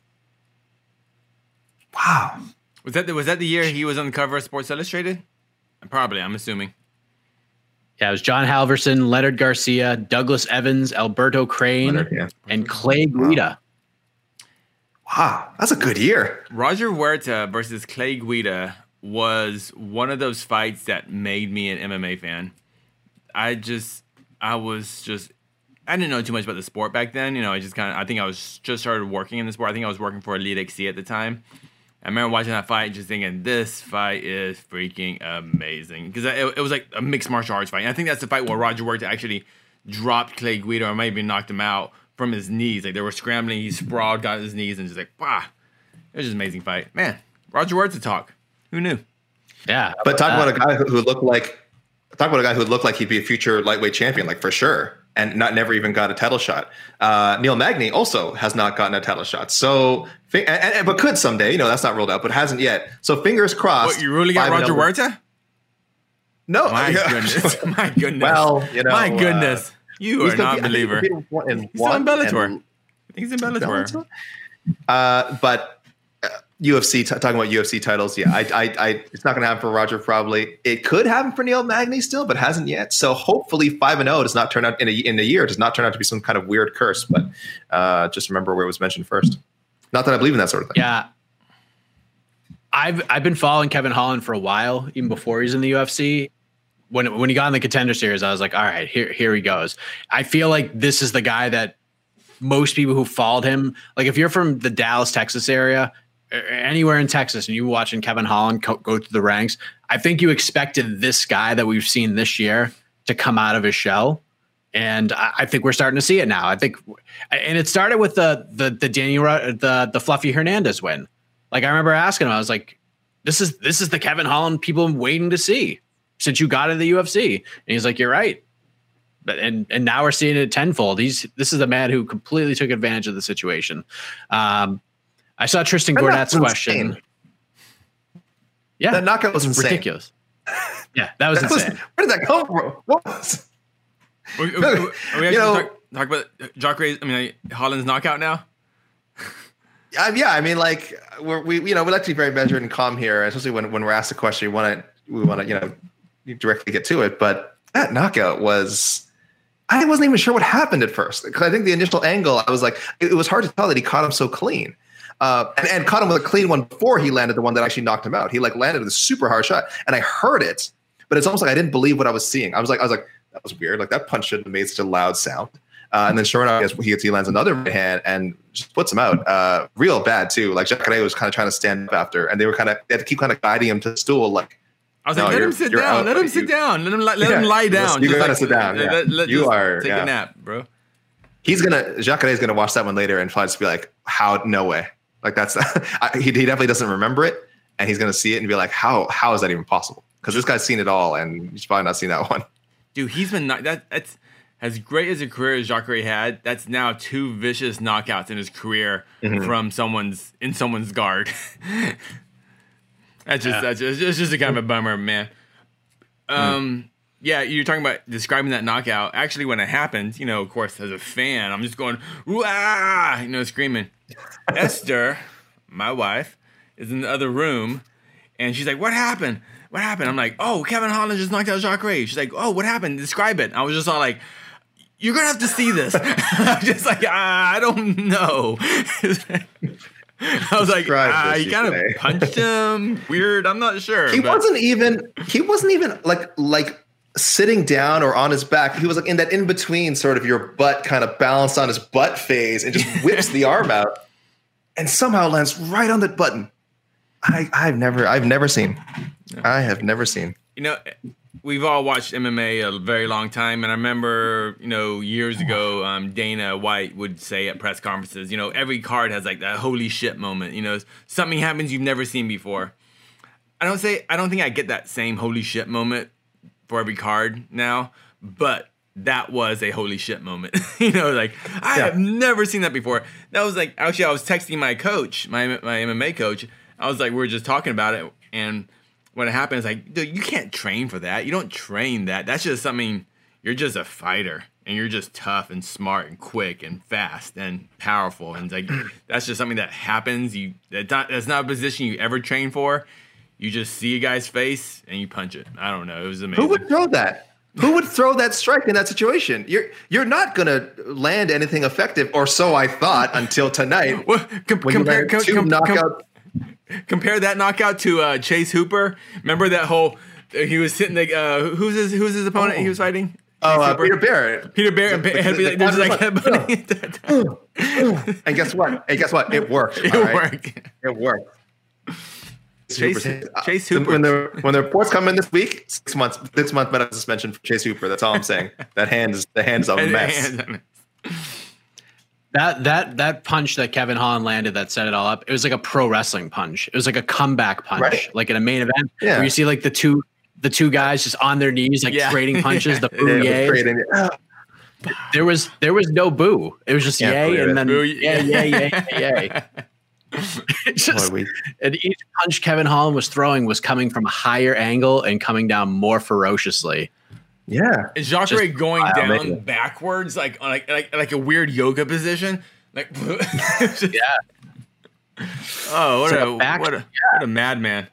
Wow. Was that the, was that the year he was on the cover of Sports Illustrated? Probably, I'm assuming. Yeah, it was John Halverson, Leonard Garcia, Douglas Evans, Alberto Crane, Leonard, yeah. and Clay Guida. Wow. wow, that's a good year. Roger Huerta versus Clay Guida was one of those fights that made me an M M A fan. I just, I was just, I didn't know too much about the sport back then. You know, I just kind of, I think I was just started working in the sport. I think I was working for Elite X C at the time. I remember watching that fight just thinking, this fight is freaking amazing. Because it, it was like a mixed martial arts fight. And I think that's the fight where Roger Huerta actually dropped Clay Guida or maybe knocked him out from his knees. Like they were scrambling, he sprawled, got his knees, and just like, wow. It was just an amazing fight. Man, Roger Huerta talk. Who knew? Yeah. But talk uh, about a guy who looked like, talk about a guy who looked like he'd be a future lightweight champion, like for sure. And not never even got a title shot. Uh, Neil Magny also has not gotten a title shot. So, and, and, but could someday. You know, that's not ruled out, but hasn't yet. So fingers crossed. What, you really got Roger Huerta? No. My goodness. My goodness. Well, you know. My goodness. Uh, you are not a believer. In he's in Bellator. And, he's in Bellator. Uh, but uh, U F C t- talking about U F C titles. Yeah, I, I, I it's not going to happen for Roger. Probably it could happen for Neil Magny still, but hasn't yet. So hopefully five and zero does not turn out in a in a year does not turn out to be some kind of weird curse. But uh, just remember where it was mentioned first. Not that I believe in that sort of thing. Yeah, I've I've been following Kevin Holland for a while, even before he's in the U F C. When when he got in the Contender Series, I was like, all right, here here he goes. I feel like this is the guy that most people who followed him, like if you're from the Dallas, Texas area, or anywhere in Texas, and you were watching Kevin Holland co- go through the ranks, I think you expected this guy that we've seen this year to come out of his shell. And I, I think we're starting to see it now. I think, and it started with the the the Daniel the the Fluffy Hernandez win. Like I remember asking him, I was like, "This is this is the Kevin Holland people I'm waiting to see since you got into the U F C." And he's like, "You're right." But and and now we're seeing it tenfold. He's this is a man who completely took advantage of the situation. Um, I saw Tristan Gornet's question. Insane. Yeah, that knockout was insane. Ridiculous. Yeah, that was that insane. Was, where did that come from? What was? Are we, are we, are we actually know, talk, talk about Jacare? I mean, like, Holland's knockout now. Um, yeah, I mean, like we're, we, you know, we like to be very measured and calm here, especially when, when we're asked a question. We want to, we want to, you know, directly get to it. But that knockout was. I wasn't even sure what happened at first because I think the initial angle, I was like, it, it was hard to tell that he caught him so clean, uh, and, and caught him with a clean one before he landed the one that actually knocked him out. He like landed a super hard shot, and I heard it, but it's almost like I didn't believe what I was seeing. I was like, I was like, that was weird. Like that punch shouldn't have made such a loud sound. Uh, and then sure enough, he gets he lands another right hand and just puts him out, uh, real bad too. Like Jacare was kind of trying to stand up after, and they were kind of they had to keep kind of guiding him to the stool, like. I was no, like, let him sit down. Out. Let him sit you, down. Let him let yeah, him lie down. You gotta like, sit down. Yeah. Let, let, you are take yeah. a nap, bro. He's gonna Jacare is gonna watch that one later and probably just be like, "How? No way!" Like that's I, he, he definitely doesn't remember it, and he's gonna see it and be like, "How? How is that even possible?" Because this guy's seen it all, and he's probably not seen that one. Dude, he's been not, that. That's as great as a career as Jacare had. That's now two vicious knockouts in his career mm-hmm. from someone's in someone's guard. that's just yeah. that's just, it's just a kind of a bummer, man. Um, yeah, you're talking about describing that knockout. Actually, when it happened, you know, of course, as a fan, I'm just going, "Wah!" you know, screaming. Esther, my wife, is in the other room, and she's like, "What happened? What happened?" I'm like, "Oh, Kevin Holland just knocked out Jacare." She's like, "Oh, what happened? Describe it." I was just all like, "You're gonna have to see this." I'm just like, I don't know. I was like, ah, he kind of punched him. Weird. I'm not sure. He but. wasn't even. He wasn't even like like sitting down or on his back. He was like in that in between sort of your butt kind of balanced on his butt phase and just whips the arm out and somehow lands right on that button. I I've never I've never seen. No. I have never seen. You know, we've all watched M M A a very long time, and I remember, you know, years ago, um, Dana White would say at press conferences, you know, every card has like that holy shit moment. You know, something happens you've never seen before. I don't say I don't think I get that same holy shit moment for every card now, but that was a holy shit moment. You know, like I yeah. have never seen that before. That was like actually I was texting my coach, my my M M A coach. I was like, we were just talking about it, and when it happens, like, dude, you can't train for that. You don't train that. That's just something. You're just a fighter, and you're just tough and smart and quick and fast and powerful. And like that's just something that happens. You that's not that's not a position you ever train for. You just see a guy's face and you punch it. I don't know. It was amazing. Who would throw that? Who would throw that strike in that situation? You're you're not gonna land anything effective, or so I thought until tonight. Well, com- compare com- two com- knockout. Com- Compare that knockout to uh, Chase Hooper. Remember that whole? Uh, he was sitting. Like, uh, who's his? Who's his opponent? Oh. He was fighting. Oh, uh, Peter Barrett. Peter Barrett. The, the, the, there's like headbutting. And guess what? And guess what? It worked. It right? worked. It worked. Chase, Chase Hooper. When the when the reports come in this week, six months, six month medical suspension for Chase Hooper. That's all I'm saying. That hand is the hand's a mess. That that that punch that Kevin Holland landed that set it all up, it was like a pro wrestling punch. It was like a comeback punch, right. Like in a main event yeah. where you see like the two the two guys just on their knees, like yeah. trading punches. The boo yeah, yay. There was there was no boo. It was just yeah, yay and then boo, yeah, yeah, yeah, yeah. Just, and each punch Kevin Holland was throwing was coming from a higher angle and coming down more ferociously. Yeah, is Jacare going wow, down maybe. backwards, like like like like a weird yoga position? Like, yeah. Oh, what It's a, like a back- what a yeah. what a madman!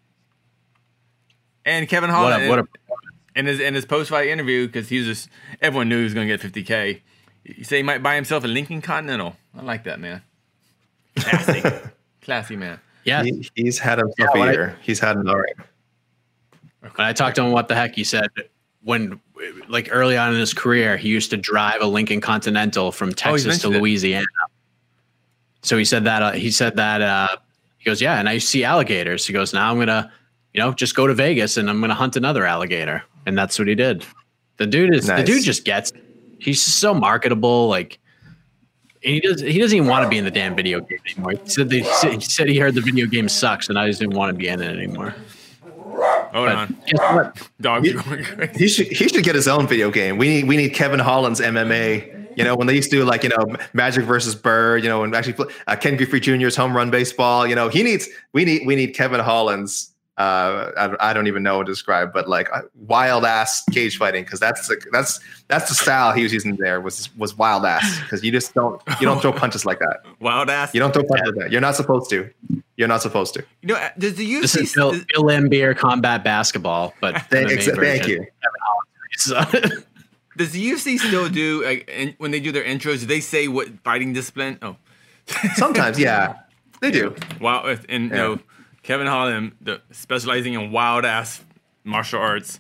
And Kevin Holland, What a, what a in his in his post fight interview, because he was just everyone knew he was going to get fifty K. He said he might buy himself a Lincoln Continental. I like that, man. Classy, classy man. yeah. He, he's had himself Yeah, a when I- year. He's had an all right. When I talked to him, what the heck, he said when, like early on in his career, he used to drive a Lincoln Continental from Texas to mentioned it. Louisiana. So he said that, uh, he said that, uh, he goes, yeah. And I used to see alligators. He goes, now I'm going to, you know, just go to Vegas and I'm going to hunt another alligator. And that's what he did. The dude is, the Nice. dude just gets, he's just so marketable. Like, and he does, he doesn't even want to be in the damn video game anymore. He said, they, he said he heard the video game sucks and I just didn't want to be in it anymore. Hold But on, guess what? dogs He- are going crazy. He should he should get his own video game. We need we need Kevin Holland's M M A. You know, when they used to do like, you know, Magic versus Bird, you know, and actually play, uh, Ken Griffey Junior's home run baseball. You know, he needs we need we need Kevin Holland's. Uh, I, I don't even know what to describe, but like uh, wild ass cage fighting, because that's the, that's that's the style he was using there was was wild ass, because you just don't you don't throw punches like that. Wild ass. You don't throw punches like that. You're not supposed to. You're not supposed to. You know, does the U F This C is Bill, does- Bill Lambier combat basketball, but Thank, M M A ex- thank version. you. So- Does the U F C still do like, in, when they do their intros? Do they say what fighting discipline? Oh, Sometimes, yeah, they do. wow! And you Yeah. know, Kevin Holland, the, specializing in wild ass martial arts.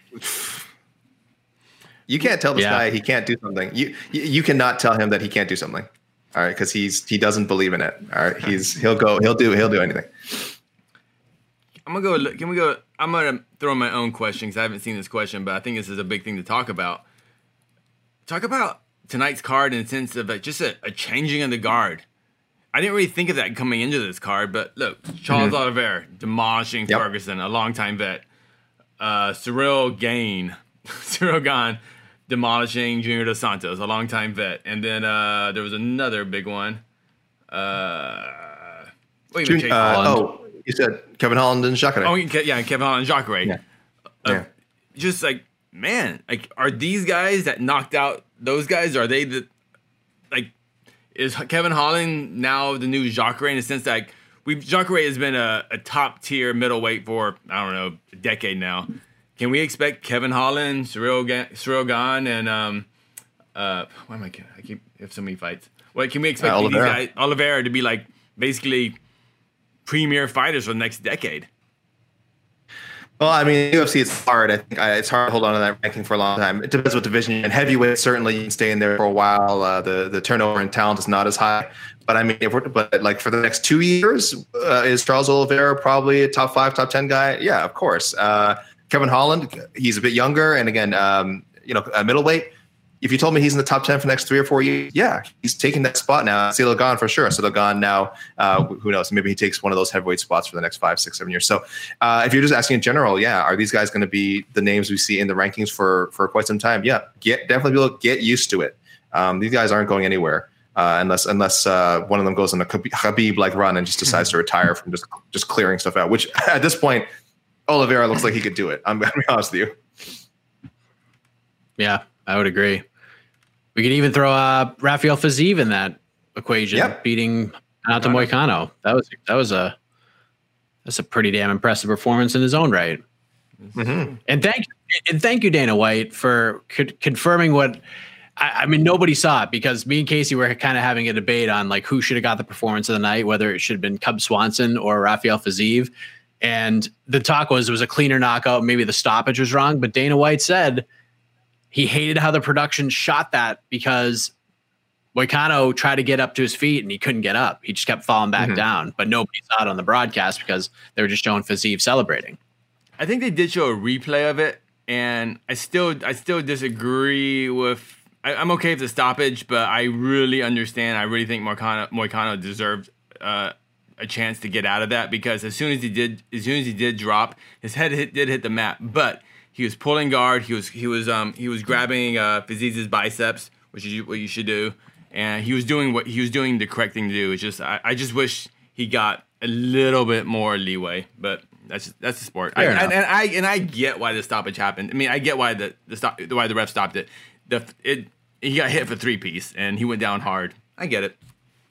You can't tell this Yeah. guy he can't do something. You you you cannot tell him that he can't do something. All right, because he's he doesn't believe in it. All right, he's he'll go he'll do he'll do anything. I'm gonna go. look- Can we go? I'm gonna throw in my own question because I haven't seen this question, but I think this is a big thing to talk about. Talk about tonight's card in the sense of like just a, a changing of the guard. I didn't really think of that coming into this card, but look, Charles Oliveira demolishing Yep. Ferguson, a longtime vet. Uh, Cyril Gain, Cyril Gane demolishing Junior Dos Santos, a longtime vet, and then uh, there was another big one. Uh, wait a minute, Chase Uh, Holland. oh, you said Kevin Holland and Jacare. Oh, yeah, Kevin Holland and Jacare. Yeah. Uh, Yeah. Just like, man, like, are these guys that knocked out those guys? Are they the like? Is Kevin Holland now the new Jacare in the sense that like, we've Jacare has been a, a top tier middleweight for I don't know a decade now. Can we expect Kevin Holland, Cyril Ga- Cyril Gane, and um, uh, why am I? I keep I have so many fights. What can we expect Uh, these Oliveira. guys, Oliveira to be like basically premier fighters for the next decade? Well, I mean, U F C it's hard. I think I, it's hard to hold on to that ranking for a long time. It depends what division. And heavyweight, certainly you can stay in there for a while. Uh, the the turnover in talent is not as high. But I mean, if we're but like for the next two years, uh, is Charles Oliveira probably a top five, top ten guy? Yeah, of course. Uh, Kevin Holland, he's a bit younger, and again, um, you know, a middleweight. If you told me he's in the top ten for the next three or four years, yeah, he's taking that spot now. Cyril Gane for sure. Cyril Gane now, uh, who knows? Maybe he takes one of those heavyweight spots for the next five, six, seven years. So, uh, if you're just asking in general, yeah, are these guys going to be the names we see in the rankings for for quite some time? Yeah, get definitely be able to get used to it. Um, these guys aren't going anywhere uh, unless unless uh, one of them goes on a Khabib like run and just decides to retire from just just clearing stuff out. Which at this point, Oliveira looks like he could do it. I'm going to be honest with you. Yeah, I would agree. We could even throw uh, Rafael Fiziev in that equation, Yep. beating Renato Moicano. That was that was a that's a pretty damn impressive performance in his own right. Mm-hmm. And thank and thank you, Dana White, for co- confirming what. I, I mean, nobody saw it because me and Casey were kind of having a debate on like who should have got the performance of the night, whether it should have been Cub Swanson or Rafael Fiziev. And the talk was it was a cleaner knockout. Maybe the stoppage was wrong, but Dana White said he hated how the production shot that because Moicano tried to get up to his feet and he couldn't get up. He just kept falling back Mhm. down, but nobody saw it on the broadcast because they were just showing Fiziev celebrating. I think they did show a replay of it, and I still I still disagree with. I, I'm okay with the stoppage, but I really understand. I really think Moicano, Moicano deserved uh, a chance to get out of that because as soon as he did, as soon as he did drop, his head hit, did hit the mat, but he was pulling guard. He was he was um he was grabbing uh, Fiziev's biceps, which is what you should do, and he was doing what he was doing the correct thing to do. It's just I, I just wish he got a little bit more leeway, but. That's that's the sport, I, and, and I and I get why the stoppage happened. I mean, I get why the the stop why the ref stopped it. The it he got hit for three piece and he went down hard. I get it.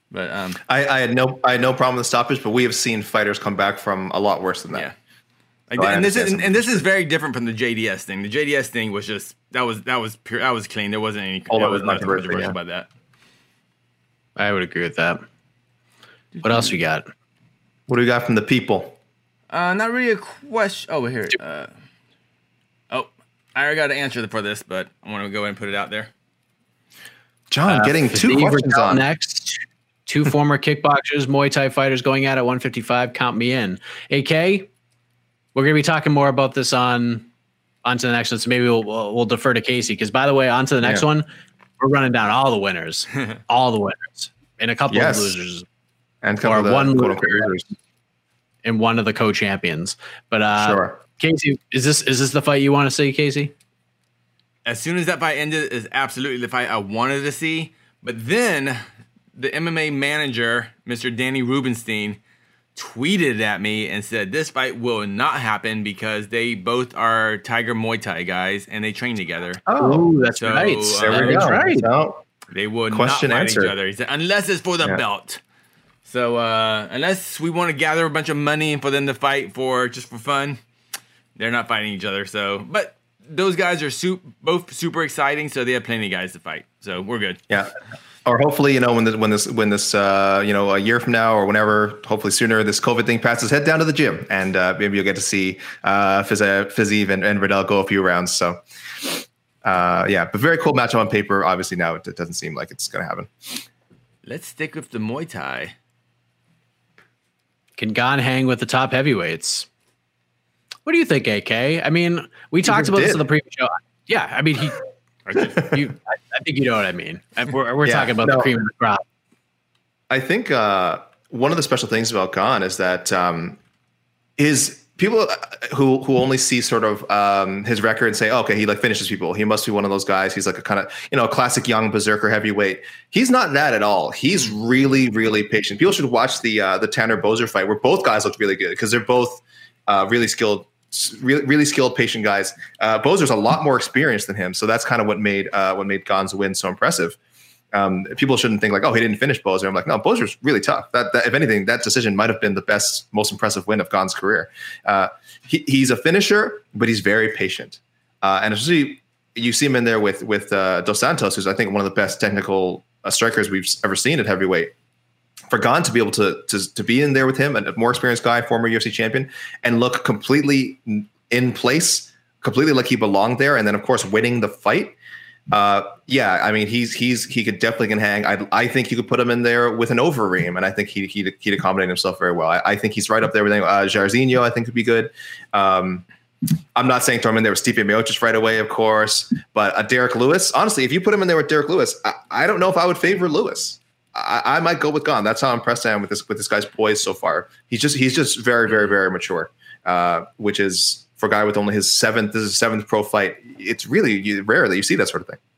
But um, I, I had no I had no problem with the stoppage, but we have seen fighters come back from a lot worse than that. Yeah. So and this is and this is very different from the J D S thing. The J D S thing was just that was that was pure that was clean. There wasn't any Oh, there that was was nothing controversial, controversial yeah. about that. I would agree with that. What else we got? What do we got from the people? Uh, not really a question. Oh, here. Uh, oh, I already got an answer for this, but I want to go ahead and put it out there. John, Uh, getting two Steve questions Riddell on. next. Two former kickboxers, Muay Thai fighters going at it one fifty-five. Count me in. A K, we're going to be talking more about this on onto the next one, so maybe we'll we'll, we'll defer to Casey. Because by the way, on to the next Yeah. one, we're running down all the winners, all the winners, and a couple Yes. of losers, And come or of the one quote unquote loser. losers. and one of the co-champions. But uh, Sure. Casey, is this is this the fight you want to see, Casey? As soon as that fight ended, is absolutely the fight I wanted to see. But then the M M A manager, Mister Danny Rubenstein, tweeted at me and said this fight will not happen because they both are Tiger Muay Thai guys and they train together. Oh, that's So, right. uh, there we That's go. right. So, They would Question not fight answered. each other. He said, unless it's for the Yeah. belt. So uh, unless we want to gather a bunch of money for them to fight for just for fun, they're not fighting each other. So, but those guys are su- both super exciting, so they have plenty of guys to fight. So we're good. yeah. Or hopefully, you know, when this, when this, when this, uh, you know, a year from now or whenever, hopefully sooner, this COVID thing passes, head down to the gym and uh, maybe you'll get to see uh, Fiz- Fiziev and, and Riddell go a few rounds. So, uh, yeah, but very cool matchup on paper. Obviously, now it, it doesn't seem like it's going to happen. Let's stick with the Muay Thai. Can Gon hang with the top heavyweights? What do you think, A K? I mean, we talked just about this did. in the previous show. Yeah, I mean, he. you, I, I think you know what I mean. We're, we're Yeah, talking about no. the cream of the crop. I think uh, one of the special things about Gon is that um, his people who who only see sort of um, his record and say, oh, okay, he like finishes people. He must be one of those guys. He's like a kind of, you know, a classic young berserker heavyweight. He's not that at all. He's really, really patient. People should watch the uh, the Tanner Bozer fight where both guys looked really good because they're both uh, really skilled. Really, really skilled, patient guys. Uh, Bozer's a lot more experienced than him, so that's kind of what made uh, what made Gon's win so impressive. Um, people shouldn't think like, oh, he didn't finish Bozer. I'm like, no, Bozer's really tough. That, that if anything, that decision might have been the best, most impressive win of Gon's career. Uh, he, he's a finisher, but he's very patient, uh, and especially you see him in there with with uh, Dos Santos, who's I think one of the best technical uh, strikers we've ever seen at heavyweight. For Gon to be able to, to to be in there with him, a more experienced guy, former U F C champion, and look completely in place, completely like he belonged there, and then of course winning the fight. Uh, yeah, I mean he's he's he could definitely can hang. I I think you could put him in there with an Overeem, and I think he he'd, he'd accommodate himself very well. I, I think he's right up there with uh, Jairzinho. I think could be good. Um, I'm not saying throw him in there with Stipe Miocic right away, of course, but uh, Derek Lewis. Honestly, if you put him in there with Derek Lewis, I, I don't know if I would favor Lewis. I, I might go with Gon. That's how impressed I am with this with this guy's poise so far. He's just he's just very very very mature, uh, which is for a guy with only his seventh this is his seventh pro fight. It's really rare that you see that sort of thing.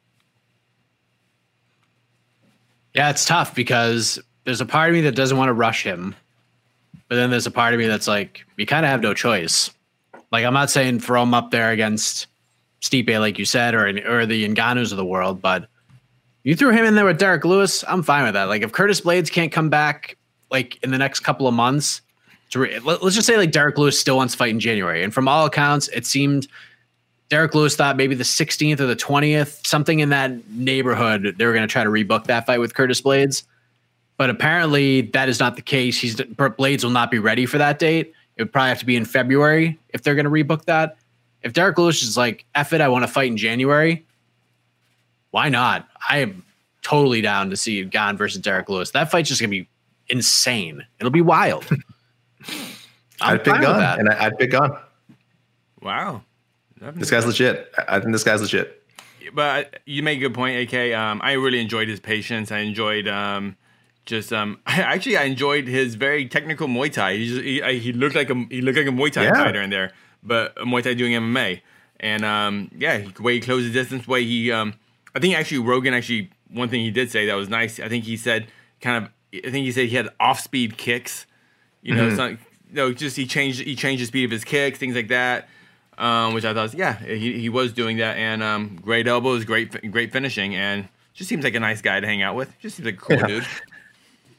Yeah, it's tough because there's a part of me that doesn't want to rush him, but then there's a part of me that's like, you kind of have no choice. Like, I'm not saying throw him up there against Stipe, like you said, or or the Ngannous of the world, but you threw him in there with Derek Lewis, I'm fine with that. Like, if Curtis Blades can't come back like in the next couple of months, to re- let, let's just say like Derek Lewis still wants to fight in January, and from all accounts, it seemed Derek Lewis thought maybe the sixteenth or the twentieth, something in that neighborhood, they were going to try to rebook that fight with Curtis Blades. But apparently that is not the case. He's Blades will not be ready for that date. It would probably have to be in February if they're going to rebook that. If Derek Lewis is like, F it, I want to fight in January, why not? I am totally down to see Gon versus Derek Lewis. That fight's just going to be insane. It'll be wild. I'm I'd pick fine with Gon, that. and I, I'd pick Gon. Wow. This guy's legit. I think this guy's legit. But you make a good point, A K. Um, I really enjoyed his patience. I enjoyed um, just um, I, actually I enjoyed his very technical Muay Thai. He just, he, I- he looked like a he looked like a Muay Thai Yeah. fighter in there, but a Muay Thai doing M M A. And um, yeah, the way he closed the distance, way he um, I think actually Rogan actually one thing he did say that was nice. I think he said kind of I think he said he had off speed kicks. You know, Mm-hmm. it's not no just he changed he changed the speed of his kicks, things like that. Um, which I thought, was, yeah, he he was doing that, and um, great elbows, great great finishing, and just seems like a nice guy to hang out with. Just seems like a cool Yeah. dude.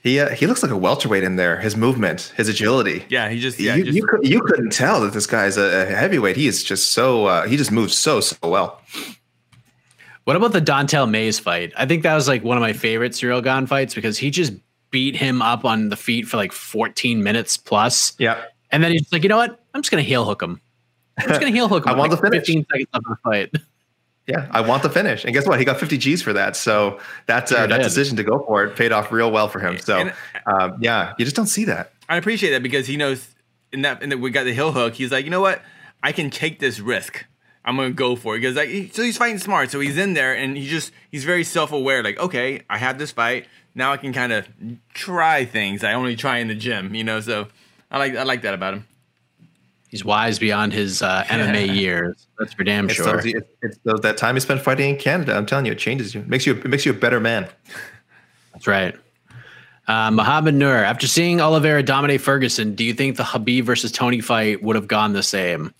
He uh, he looks like a welterweight in there. His movement, his agility. Yeah, he just yeah. You, just, you, could, you couldn't tell that this guy's a, a heavyweight. He is just so uh, he just moves so so well. What about the Dontel Mays fight? I think that was like one of my favorite Ciryl Gane fights because he just beat him up on the feet for like fourteen minutes plus. Yeah, and then he's like, you know what? I'm just gonna heel hook him. I'm just gonna heel hook him. I want like the finish. fifteen seconds left of the fight. Yeah, I want the finish. And guess what? He got fifty G's for that. So that uh, Sure that did. decision to go for it paid off real well for him. So And- um, yeah, you just don't see that. I appreciate that because he knows in that and we got the heel hook. He's like, you know what? I can take this risk. I'm gonna go for it because like he, so he's fighting smart. So he's in there and he just he's very self aware. Like, okay, I had this fight. Now I can kind of try things I only try in the gym. You know, so I like I like that about him. He's wise beyond his uh, M M A years. That's for damn It's, sure. those, it's, it's those, that time you spent fighting in Canada. I'm telling you, it changes you. It makes you it makes you a better man. That's right. Uh, Mohamed Nur, after seeing Oliveira dominate Ferguson, do you think the Khabib versus Tony fight would have gone the same?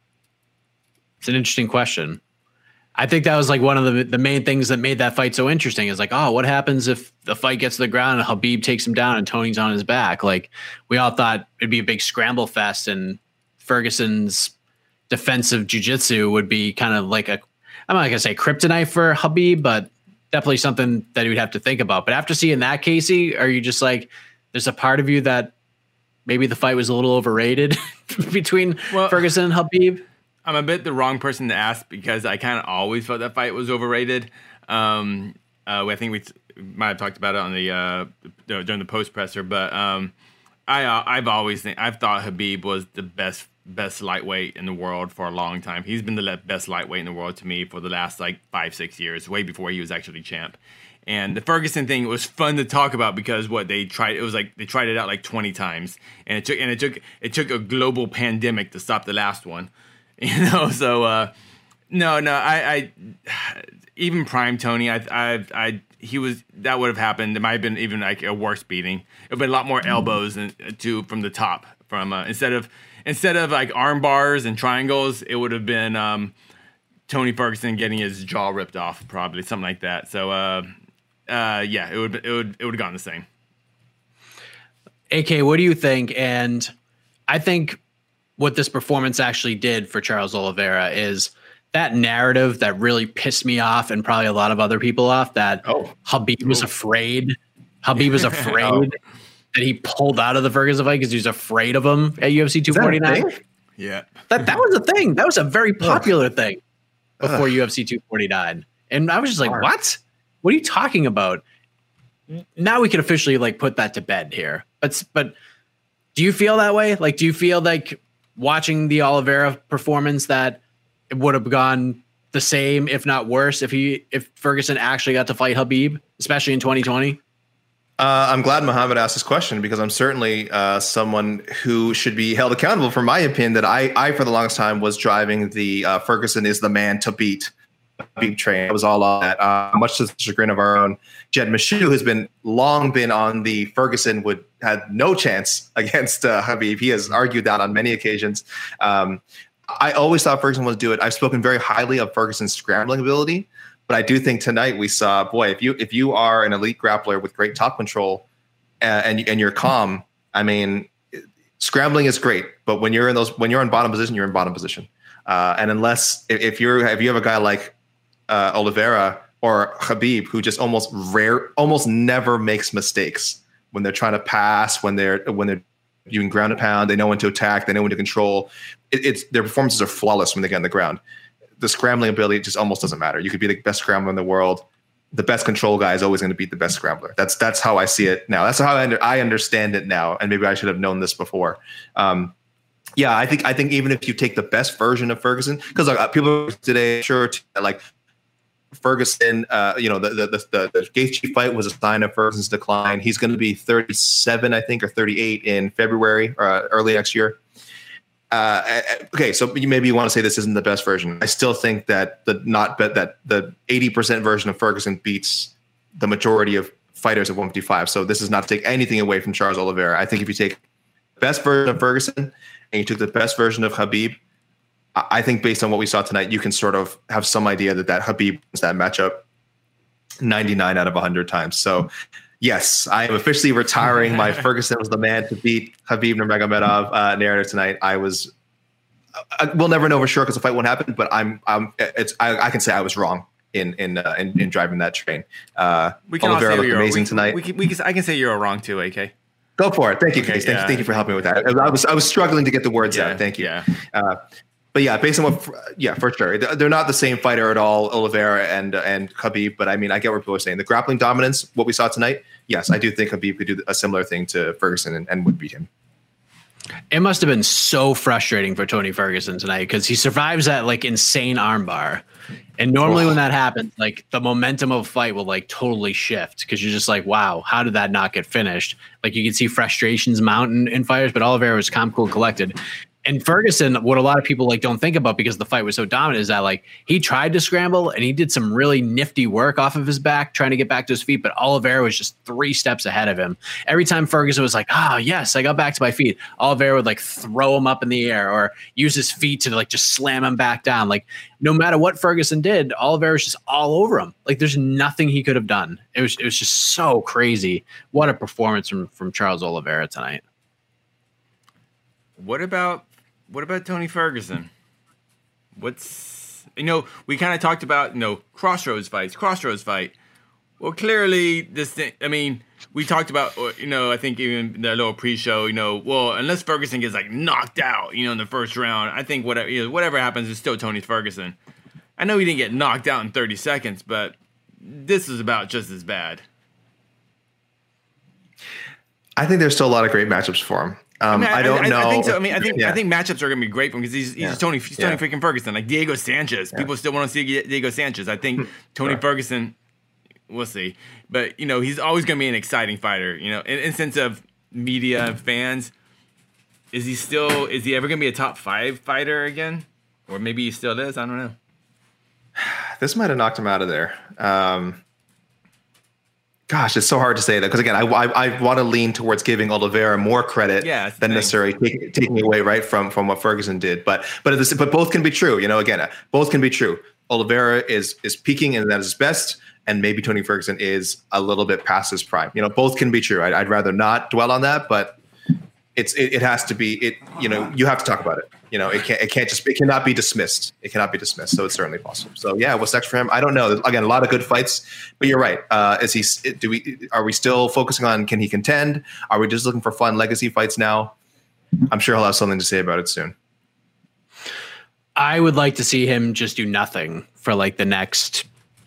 It's an interesting question. I think that was like one of the the main things that made that fight so interesting is like, oh, what happens if the fight gets to the ground and Khabib takes him down and Tony's on his back? Like we all thought it'd be a big scramble fest and Ferguson's defensive jiu-jitsu would be kind of like a, I'm not going to say kryptonite for Khabib, but definitely something that he would have to think about. But after seeing that, Casey, are you just like, there's a part of you that maybe the fight was a little overrated between Well, Ferguson and Khabib? I'm a bit the wrong person to ask because I kind of always felt that fight was overrated. Um, uh, I think we t- might have talked about it on the uh, during the post presser, but um, I uh, I've always think I've thought Khabib was the best best lightweight in the world for a long time. He's been the le- best lightweight in the world to me for the last like five six years, way before he was actually champ. And the Ferguson thing was fun to talk about because what they tried it was like they tried it out like twenty times, and it took and it took it took a global pandemic to stop the last one. You know, so uh, no, no, I, I even prime Tony, I, I, I, he was that would have happened. It might have been even like a worse beating. It would have been a lot more elbows and to from the top, from uh, instead of instead of like arm bars and triangles, it would have been um, Tony Ferguson getting his jaw ripped off, probably something like that. So uh, uh, yeah, it would it would it would have gone the same. A K, what do you think? And I think what this performance actually did for Charles Oliveira is that narrative that really pissed me off and probably a lot of other people off that Oh. Khabib was afraid. Khabib was afraid Oh. that he pulled out of the Ferguson fight because he was afraid of him at U F C two forty-nine. Is that a thing? Yeah, That that was a thing. That was a very popular thing before Ugh. U F C two forty-nine. And I was just like, Hard. what? What are you talking about? Now we can officially like put that to bed here. But but do you feel that way? Like, do you feel like watching the Oliveira performance that it would have gone the same, if not worse, if he if Ferguson actually got to fight Khabib, especially in twenty twenty? Uh, I'm glad Muhammad asked this question because I'm certainly uh, someone who should be held accountable for my opinion that I, I for the longest time, was driving the uh, Ferguson is the man to beat beat train. It was all on that, uh, much to the chagrin of our own Jed Meshew, who's been long been on the Ferguson would had no chance against uh, Khabib. He has argued that on many occasions. Um, I always thought Ferguson would do it. I've spoken very highly of Ferguson's scrambling ability. But I do think tonight we saw, boy, if you if you are an elite grappler with great top control uh, and and you're calm, I mean, scrambling is great. But when you're in those when you're in bottom position, you're in bottom position. Uh, and unless if, if you're if you have a guy like uh, Oliveira or Khabib who just almost rare, almost never makes mistakes when they're trying to pass, when they're when they're doing ground and pound, they know when to attack, they know when to control. It, it's their performances are flawless when they get on the ground. The scrambling ability just almost doesn't matter. You could be the best scrambler in the world. The best control guy is always going to beat the best scrambler. That's that's how I see it now. That's how I, under, I understand it now. And maybe I should have known this before. Um, yeah, I think I think even if you take the best version of Ferguson, because like, uh, people today sure t- like Ferguson, uh, you know, the the the, the Gaethje fight was a sign of Ferguson's decline. He's going to be thirty-seven, I think, or thirty-eight in February or uh, early next year. Uh, okay, so you maybe you want to say this isn't the best version. I still think that the not bet that the eighty percent version of Ferguson beats the majority of fighters at one fifty-five. So this is not to take anything away from Charles Oliveira. I think if you take the best version of Ferguson and you took the best version of Khabib, I think based on what we saw tonight, you can sort of have some idea that that Khabib wins that matchup ninety-nine out of one hundred times. So Yes, I am officially retiring my Ferguson was the man to beat Khabib Nurmagomedov uh, narrative tonight. I was. I, we'll never know for sure because the fight won't happen. But I'm. I'm. It's. I, I can say I was wrong in in uh, in, in driving that train. Uh, we can Oliveira all say looked you're amazing we, tonight. We can, we can, I can say you're wrong too, A K. Go for it. Thank you, okay, Case. yeah. Thank, thank you for helping me with that. I was I was struggling to get the words yeah, out. Thank you. Yeah. Uh, but yeah, based on what, yeah, for sure, they're not the same fighter at all, Oliveira and and Khabib. But I mean, I get what people are saying. The grappling dominance, what we saw tonight, yes, I do think Khabib could do a similar thing to Ferguson and, and would beat him. It must have been so frustrating for Tony Ferguson tonight because he survives that like insane armbar. And normally oh. when that happens, like the momentum of a fight will like totally shift because you're just like, wow, how did that not get finished? Like you can see frustrations mount in, in fighters, but Oliveira was calm, cool, collected. And Ferguson, what a lot of people like don't think about because the fight was so dominant is that like he tried to scramble and he did some really nifty work off of his back trying to get back to his feet, but Oliveira was just three steps ahead of him. Every time Ferguson was like, oh yes, I got back to my feet, Oliveira would like throw him up in the air or use his feet to like just slam him back down. Like no matter what Ferguson did, Oliveira was just all over him. Like there's nothing he could have done. It was it was just so crazy. What a performance from from Charles Oliveira tonight. What about What about Tony Ferguson? What's, you know, we kind of talked about, you know, crossroads fights, crossroads fight. Well, clearly this thing, I mean, we talked about, you know, I think even the little pre-show, you know, well, unless Ferguson gets like knocked out, you know, in the first round, I think whatever, you know, whatever happens is still Tony Ferguson. I know he didn't get knocked out in thirty seconds, but this is about just as bad. I think there's still a lot of great matchups for him. Um, I, mean, I, I don't I, know. I think so. I mean, I think yeah. I think matchups are going to be great for him because he's, he's yeah. Tony, he's Tony yeah. freaking Ferguson, like Diego Sanchez. Yeah. People still want to see Diego Sanchez. I think Tony sure. Ferguson, we'll see, but you know, he's always going to be an exciting fighter. You know, in, in sense of media and fans, is he still? Is he ever going to be a top five fighter again, or maybe he still is? I don't know. This might have knocked him out of there. Um, Gosh, it's so hard to say that because again, I, I, I want to lean towards giving Oliveira more credit yeah, than necessarily take, taking away right from from what Ferguson did. But but this, but both can be true. You know, again, both can be true. Oliveira is is peaking and that is his best, and maybe Tony Ferguson is a little bit past his prime. You know, both can be true. I'd, I'd rather not dwell on that, but it's it, it has to be it. You know, you have to talk about it. You know, it can't it can't just it cannot be dismissed. It cannot be dismissed. So it's certainly possible. So yeah, what's next for him? I don't know. There's, again, a lot of good fights, but you're right. Uh, is he? Do we? Are we still focusing on can he contend? Are we just looking for fun legacy fights now? I'm sure he'll have something to say about it soon. I would like to see him just do nothing for like the next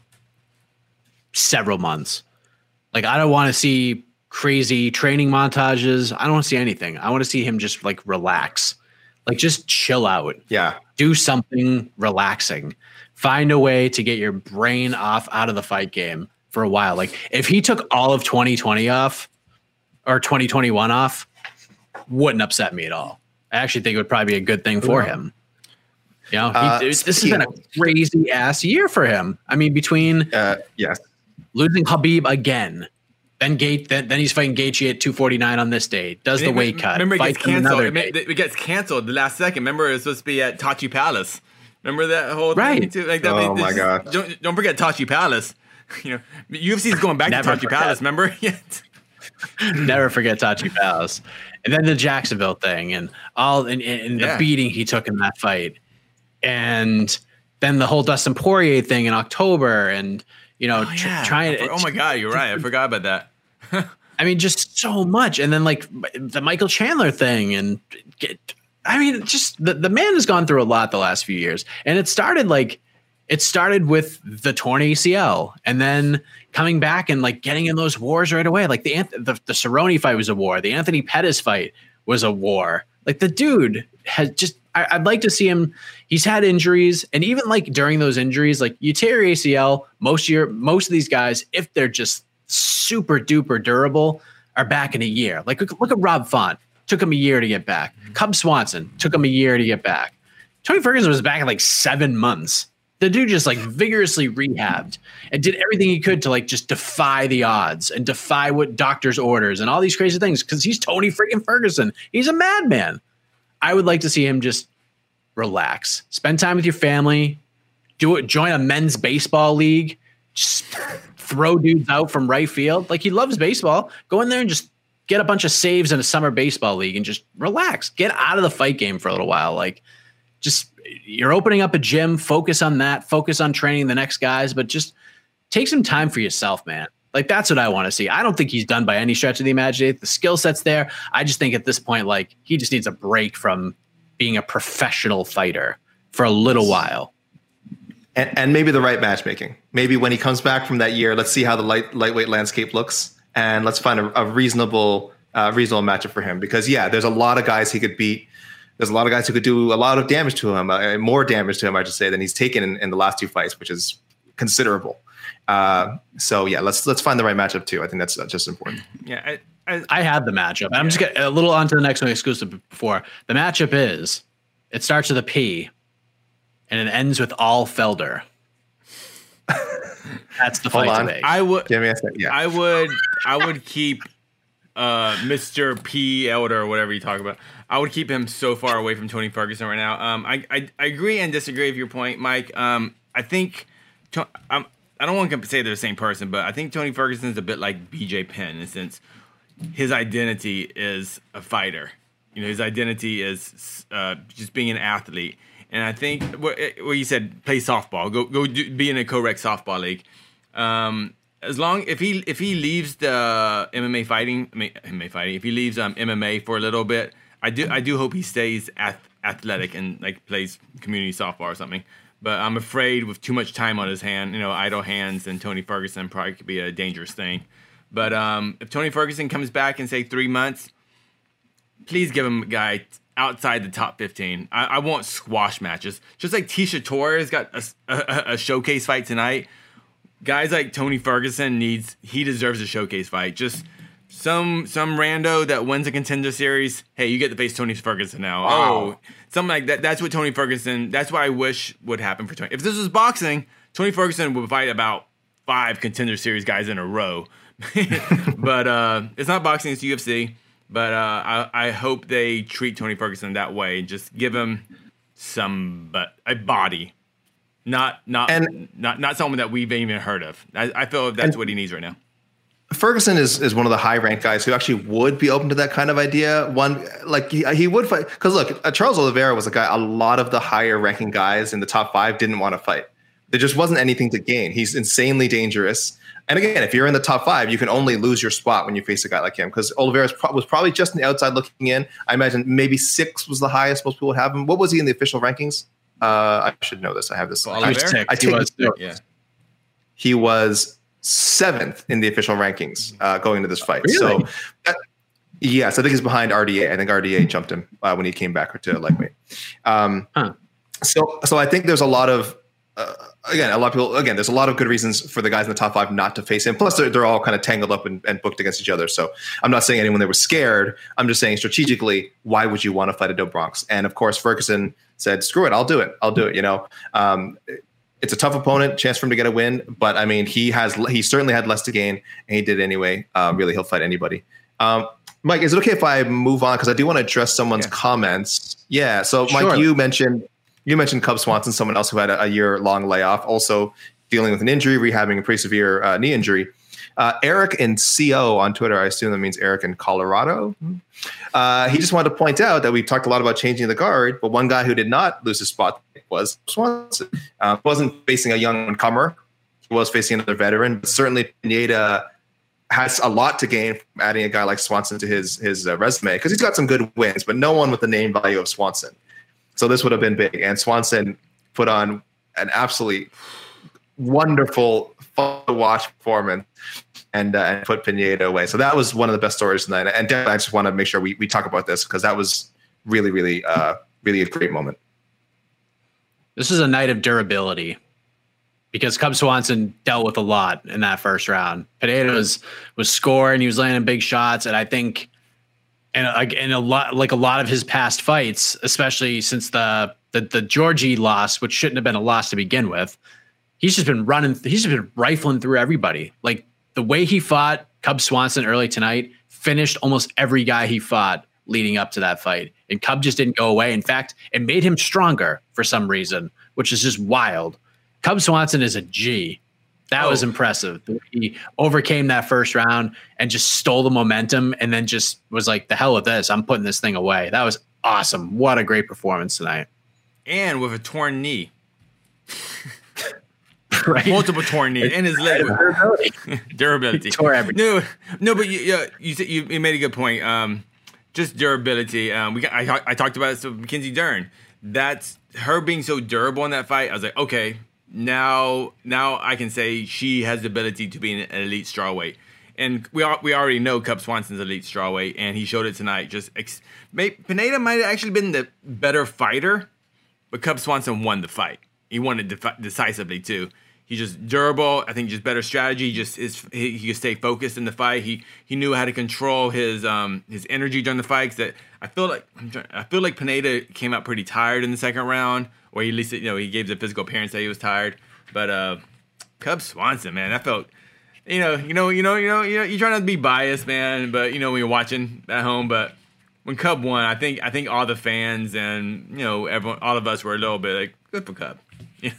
several months. Like I don't want to see crazy training montages. I don't want to see anything. I want to see him just like relax. Like just chill out. Yeah. Do something relaxing. Find a way to get your brain off out of the fight game for a while. Like if he took all of twenty twenty off or twenty twenty-one off, wouldn't upset me at all. I actually think it would probably be a good thing for yeah. him. You know, uh, he, this has been a crazy ass year for him. I mean, between uh, yes. losing Khabib again, Then Gate, then, then he's fighting Gaethje at two forty-nine on this day. Does the weight cut? Remember, it gets canceled. It, it gets canceled the last second. Remember, it was supposed to be at Tachi Palace. Remember that whole right. thing too? Like that, oh this, my god! Don't, don't forget Tachi Palace. You know, U F C is going back Never to Tachi forget. Palace. Remember? Never forget Tachi Palace. And then the Jacksonville thing, and all, and, and the yeah. beating he took in that fight, and then the whole Dustin Poirier thing in October, and you know, oh, tr- yeah. trying to. Oh my god, you're right. I forgot about that. I mean, just so much. And then like the Michael Chandler thing and get, I mean, just the, the man has gone through a lot the last few years. And it started like, it started with the torn A C L and then coming back and like getting in those wars right away. Like the, the, the Cerrone fight was a war. The Anthony Pettis fight was a war. Like the dude has just, I, I'd like to see him. He's had injuries. And even like during those injuries, like you tear your A C L, most of your, most of these guys, if they're just super duper durable, are back in a year. Like look, look at Rob Font. Took him a year to get back. Cub Swanson took him a year to get back. Tony Ferguson was back in like seven months. The dude just like vigorously rehabbed and did everything he could to like just defy the odds and defy what doctors' orders and all these crazy things because he's Tony freaking Ferguson. He's a madman. I would like to see him just relax, spend time with your family, do it, join a men's baseball league. Just throw dudes out from right field. Like, he loves baseball. Go in there and just get a bunch of saves in a summer baseball league and just relax. Get out of the fight game for a little while. Like, just you're opening up a gym. Focus on that. Focus on training the next guys, but just take some time for yourself, man. Like, that's what I want to see. I don't think he's done by any stretch of the imagination. The skill set's there. I just think at this point, like, he just needs a break from being a professional fighter for a little while. And, and maybe the right matchmaking. Maybe when he comes back from that year, let's see how the light lightweight landscape looks, and let's find a, a reasonable uh, reasonable matchup for him. Because yeah, there's a lot of guys he could beat. There's a lot of guys who could do a lot of damage to him, uh, more damage to him, I should say, than he's taken in, in the last two fights, which is considerable. Uh, so yeah, let's let's find the right matchup too. I think that's just important. Yeah, I, I, I had the matchup. I'm yeah. just getting a little on to the next one exclusive before. The matchup is, it starts with a P and it ends with all Felder. That's the fight today. I would give me a second. Yeah. I would I would keep uh, Mister P. Elder or whatever you talk about. I would keep him so far away from Tony Ferguson right now. Um, I, I I agree and disagree with your point, Mike. Um, I think I'm. I don't want to say they're the same person, but I think Tony Ferguson is a bit like B J Penn in the sense his identity is a fighter. You know, his identity is uh, just being an athlete. And I think what, what you said, play softball, go go do, be in a co-rec softball league. Um, as long if he if he leaves the M M A fighting, I mean, M M A fighting, if he leaves um, M M A for a little bit, I do I do hope he stays ath- athletic and like plays community softball or something. But I'm afraid with too much time on his hand, you know, idle hands, and Tony Ferguson probably could be a dangerous thing. But um, if Tony Ferguson comes back in, say, three months, please give him a guy outside the top fifteen. I, I want squash matches. Just like Tisha Torres got a, a, a showcase fight tonight. Guys like Tony Ferguson needs, he deserves a showcase fight. Just some some rando that wins a contender series. Hey, you get to face Tony Ferguson now. Wow. Oh, something like that. That's what Tony Ferguson, that's what I wish would happen for Tony. If this was boxing, Tony Ferguson would fight about five contender series guys in a row. But uh, it's not boxing, it's U F C. But uh, I, I hope they treat Tony Ferguson that way. Just give him some, but a body, not not and, not not someone that we've even heard of. I, I feel that's what he needs right now. Ferguson is, is one of the high ranked guys who actually would be open to that kind of idea. One, like he, he would fight. Cause look, uh, Charles Oliveira was a guy, a lot of the higher ranking guys in the top five didn't want to fight. There just wasn't anything to gain. He's insanely dangerous. And again, if you're in the top five, you can only lose your spot when you face a guy like him. Cause Oliveira pro- was probably just on the outside looking in. I imagine maybe six was the highest most people would have him. What was he in the official rankings? Uh, I should know this. I have this. Well, I, I, I take he was, this yeah. He was seventh in the official rankings uh, going into this fight. Really? So, that, yes, I think he's behind R D A. I think R D A jumped him uh, when he came back to lightweight. Um, huh. So, so I think there's a lot of uh, again, a lot of people. Again, there's a lot of good reasons for the guys in the top five not to face him. Plus, they're, they're all kind of tangled up and, and booked against each other. So, I'm not saying anyone that was scared. I'm just saying strategically, why would you want to fight a Do Bronx? And of course, Ferguson said, "Screw it, I'll do it. I'll do it." You know. Um, It's a tough opponent, chance for him to get a win, but I mean, he has he certainly had less to gain, and he did it anyway. Uh, really, he'll fight anybody. Um, Mike, is it okay if I move on because I do want to address someone's yeah. comments? Yeah. So, Mike, sure. you mentioned you mentioned Cub Swanson, someone else who had a, a year long layoff, also dealing with an injury, rehabbing a pretty severe uh, knee injury. Uh, Eric in C O on Twitter, I assume that means Eric in Colorado. Uh, he just wanted to point out that we talked a lot about changing the guard, but one guy who did not lose his spot was Swanson. Uh, wasn't facing a young comer. He was facing another veteran, but certainly Pineda has a lot to gain from adding a guy like Swanson to his, his uh, resume because he's got some good wins, but no one with the name value of Swanson. So this would have been big. And Swanson put on an absolutely wonderful, fun to watch performance and, uh, and put Pineda away. So that was one of the best stories tonight. And definitely I just want to make sure we, we talk about this because that was really, really, uh, really a great moment. This is a night of durability because Cub Swanson dealt with a lot in that first round. Pineda was, was scoring, he was landing big shots. And I think, and like in a lot, like a lot of his past fights, especially since the, the, the Georgie loss, which shouldn't have been a loss to begin with, he's just been running, he's just been rifling through everybody. Like the way he fought Cub Swanson early tonight, finished almost every guy he fought leading up to that fight. And Cub just didn't go away. In fact, it made him stronger for some reason, which is just wild. Cub Swanson is a G. That oh. was impressive. He overcame that first round and just stole the momentum and then just was like, the hell with this. I'm putting this thing away. That was awesome. What a great performance tonight. And with a torn knee. Right. Multiple torn knee in his leg. Durability. Durability. Tore everything. No, no, but you, yeah, you, you you made a good point. Um, just durability. Um, we got, I, I talked about this with Mackenzie Dern. That's her being so durable in that fight. I was like, okay, now now I can say she has the ability to be an elite strawweight. And we all, we already know Cub Swanson's elite strawweight, and he showed it tonight. Just ex- may, Pineda might have actually been the better fighter, but Cub Swanson won the fight. He won it de- decisively too. He's just durable. I think just better strategy. He just is he, he could stay focused in the fight. He he knew how to control his um his energy during the fights. That I feel like I'm trying, I feel like Pineda came out pretty tired in the second round, or at least you know he gave the physical appearance that he was tired. But uh, Cub Swanson, man, I felt you know you know you know you know you know you try not to be biased, man. But you know when you're watching at home, but when Cub won, I think I think all the fans and you know everyone, all of us were a little bit like good for Cub. Yeah.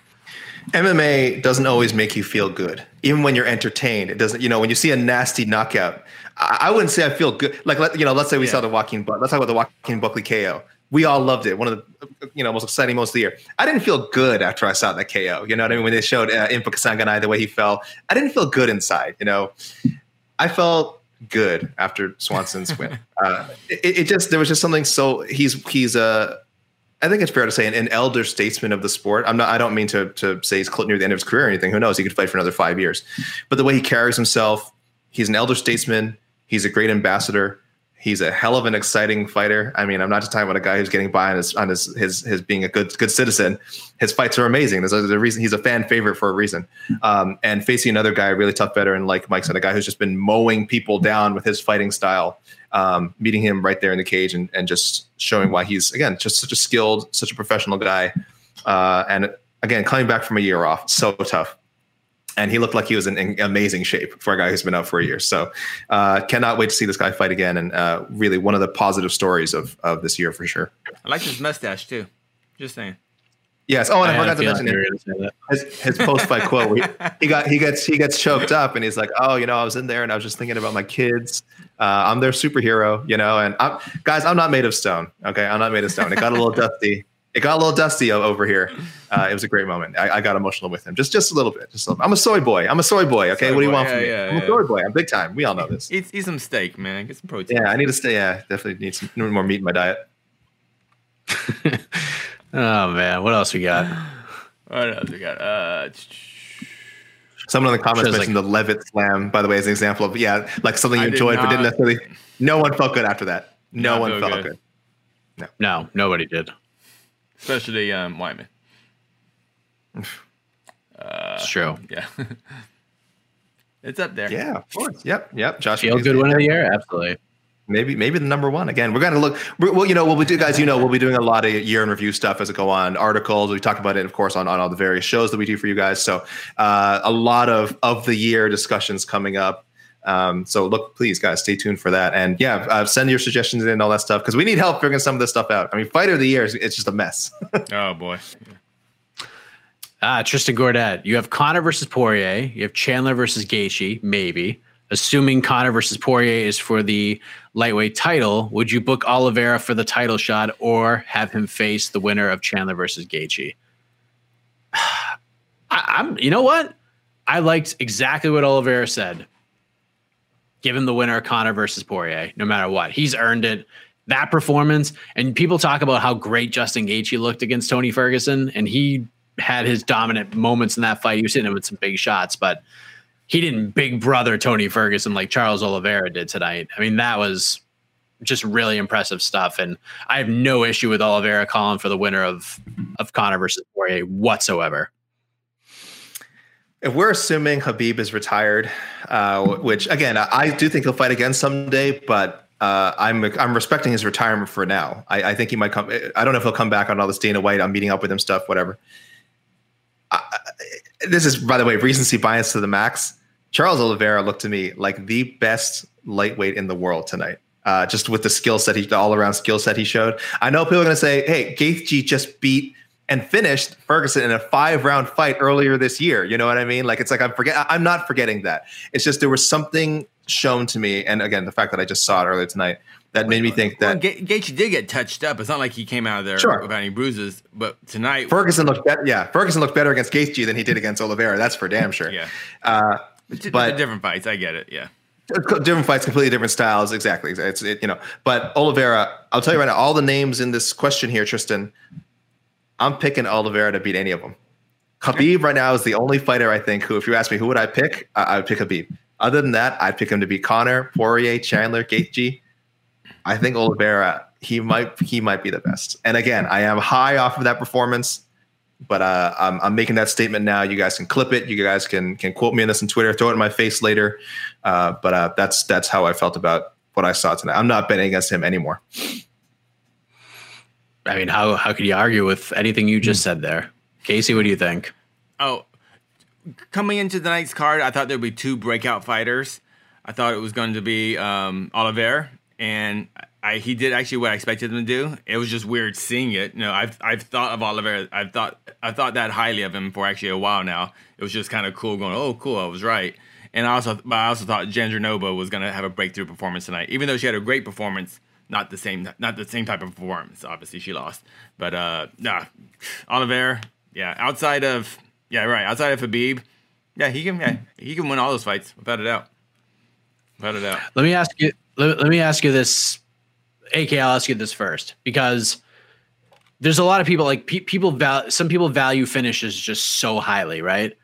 M M A doesn't always make you feel good, even when you're entertained. It doesn't, you know, when you see a nasty knockout. I, I wouldn't say I feel good. Like, let, you know, let's say we yeah. saw the Joaquin, but let's talk about the Joaquin Buckley K O. We all loved it. One of the, you know, most exciting moments of the year. I didn't feel good after I saw that K O. You know what I mean? When they showed uh, Impa Kasanganay, the way he fell, I didn't feel good inside. You know, I felt good after Swanson's win. Uh, it, it just there was just something so he's he's a. Uh, I think it's fair to say an, an elder statesman of the sport. I'm not. I don't mean to to say he's near the end of his career or anything. Who knows? He could fight for another five years. But the way he carries himself, he's an elder statesman. He's a great ambassador. He's a hell of an exciting fighter. I mean, I'm not just talking about a guy who's getting by on his on his his, his being a good good citizen. His fights are amazing. There's a, there's a reason he's a fan favorite for a reason. Um, and facing another guy, a really tough veteran like Mike said, a guy who's just been mowing people down with his fighting style. Um, meeting him right there in the cage and, and just showing why he's, again, just such a skilled, such a professional guy. Uh, and again, coming back from a year off, so tough. And he looked like he was in, in amazing shape for a guy who's been out for a year. So uh, cannot wait to see this guy fight again. And uh, really one of the positive stories of, of this year for sure. I like his mustache too. Just saying. Yes. Oh, and I, I forgot to mention it. His, his post-fight quote. Where he, he got he gets he gets choked up, and he's like, "Oh, you know, I was in there, and I was just thinking about my kids. Uh, I'm their superhero, you know." And I'm, guys, I'm not made of stone. Okay, I'm not made of stone. It got a little dusty. It got a little dusty over here. Uh, it was a great moment. I, I got emotional with him, just just a little bit. Just a little, I'm a soy boy. I'm a soy boy. Okay, soy what do you boy. want from yeah, me? Yeah, I'm yeah. a soy boy. I'm big time. We all know this. Eat, eat some steak, man. Get some protein. Yeah, I need to stay. Yeah, definitely need some more meat in my diet. Oh man, what else we got? What else we got? Uh, Someone in the comments mentioned like, the Levitt slam, by the way, as an example of, yeah, like something you I enjoyed, did but didn't necessarily. No one felt good after that. No one felt good. good. No. No, nobody did. Especially um, Wyman. uh, it's true. Yeah. It's up there. Yeah, of course. Yep. Yep. Josh. Feel good one of the year? Absolutely. Maybe, maybe the number one again. We're going to look. Well, you know, what we do, guys. You know, we'll be doing a lot of year in review stuff as it go on. Articles. We talk about it, of course, on, on all the various shows that we do for you guys. So, uh, a lot of of the year discussions coming up. Um, so, look, please, guys, stay tuned for that. And yeah, uh, send your suggestions in and all that stuff because we need help figuring some of this stuff out. I mean, fighter of the year, it's just a mess. Oh boy. Ah, Tristan Gordet. You have Conor versus Poirier. You have Chandler versus Gaethje. Maybe. Assuming Conor versus Poirier is for the lightweight title, would you book Oliveira for the title shot or have him face the winner of Chandler versus Gaethje? I, I'm, you know what? I liked exactly what Oliveira said. Give him the winner of Conor versus Poirier, no matter what. He's earned it. That performance, and people talk about how great Justin Gaethje looked against Tony Ferguson, and he had his dominant moments in that fight. He was hitting him with some big shots, but he didn't big brother Tony Ferguson like Charles Oliveira did tonight. I mean, that was just really impressive stuff. And I have no issue with Oliveira calling for the winner of, of Conor versus Poirier whatsoever. If we're assuming Khabib is retired, uh, which again, I do think he'll fight again someday, but uh, I'm I'm respecting his retirement for now. I, I think he might come. I don't know if he'll come back on all this Dana White. I'm meeting up with him stuff, whatever. I, this is, by the way, recency bias to the max. Charles Oliveira looked to me like the best lightweight in the world tonight. Uh, just with the skill set, he, the all-around skill set he showed. I know people are going to say, hey, Gaethje just beat and finished Ferguson in a five round fight earlier this year. You know what I mean? Like, it's like, I'm forget. I'm not forgetting that. It's just, there was something shown to me. And again, the fact that I just saw it earlier tonight, that made me think well, that Ga- Gaethje did get touched up. It's not like he came out of there sure. without any bruises, but tonight Ferguson looked better. Yeah. Ferguson looked better against Gaethje than he did against Oliveira. That's for damn sure. yeah. Uh, but different fights. I get it. Yeah. Different fights, completely different styles. Exactly. It's it, you know, but Oliveira, I'll tell you right now, all the names in this question here, Tristan, I'm picking Oliveira to beat any of them. Khabib right now is the only fighter I think who, if you ask me who would I pick, I, I would pick Khabib. Other than that, I'd pick him to beat Conor, Poirier, Chandler, Gaethje. I think Oliveira, he might he might be the best. And again, I am high off of that performance. But uh, I'm, I'm making that statement now. You guys can clip it. You guys can can quote me on this on Twitter. Throw it in my face later. Uh, but uh, that's that's how I felt about what I saw tonight. I'm not betting against him anymore. I mean, how how could you argue with anything you just said there? Casey, what do you think? Oh, coming into the night's card, I thought there'd be two breakout fighters. I thought it was going to be um, Oliveira, and I, he did actually what I expected him to do. It was just weird seeing it. You know, I've I've thought of Oliveira. I've thought I thought that highly of him for actually a while now. It was just kind of cool going, oh, cool, I was right. And I also, but I also thought Jandiroba was going to have a breakthrough performance tonight, even though she had a great performance. Not the same, not the same type of performance. Obviously, she lost. But uh, nah, Oliveira, yeah. Outside of, yeah, right. Outside of Khabib, yeah, he can, yeah, he can win all those fights without a doubt. Without a doubt. Let me ask you. Let, let me ask you this. A K, I'll ask you this first, because there's a lot of people like pe- people val- some people value finishes just so highly, right?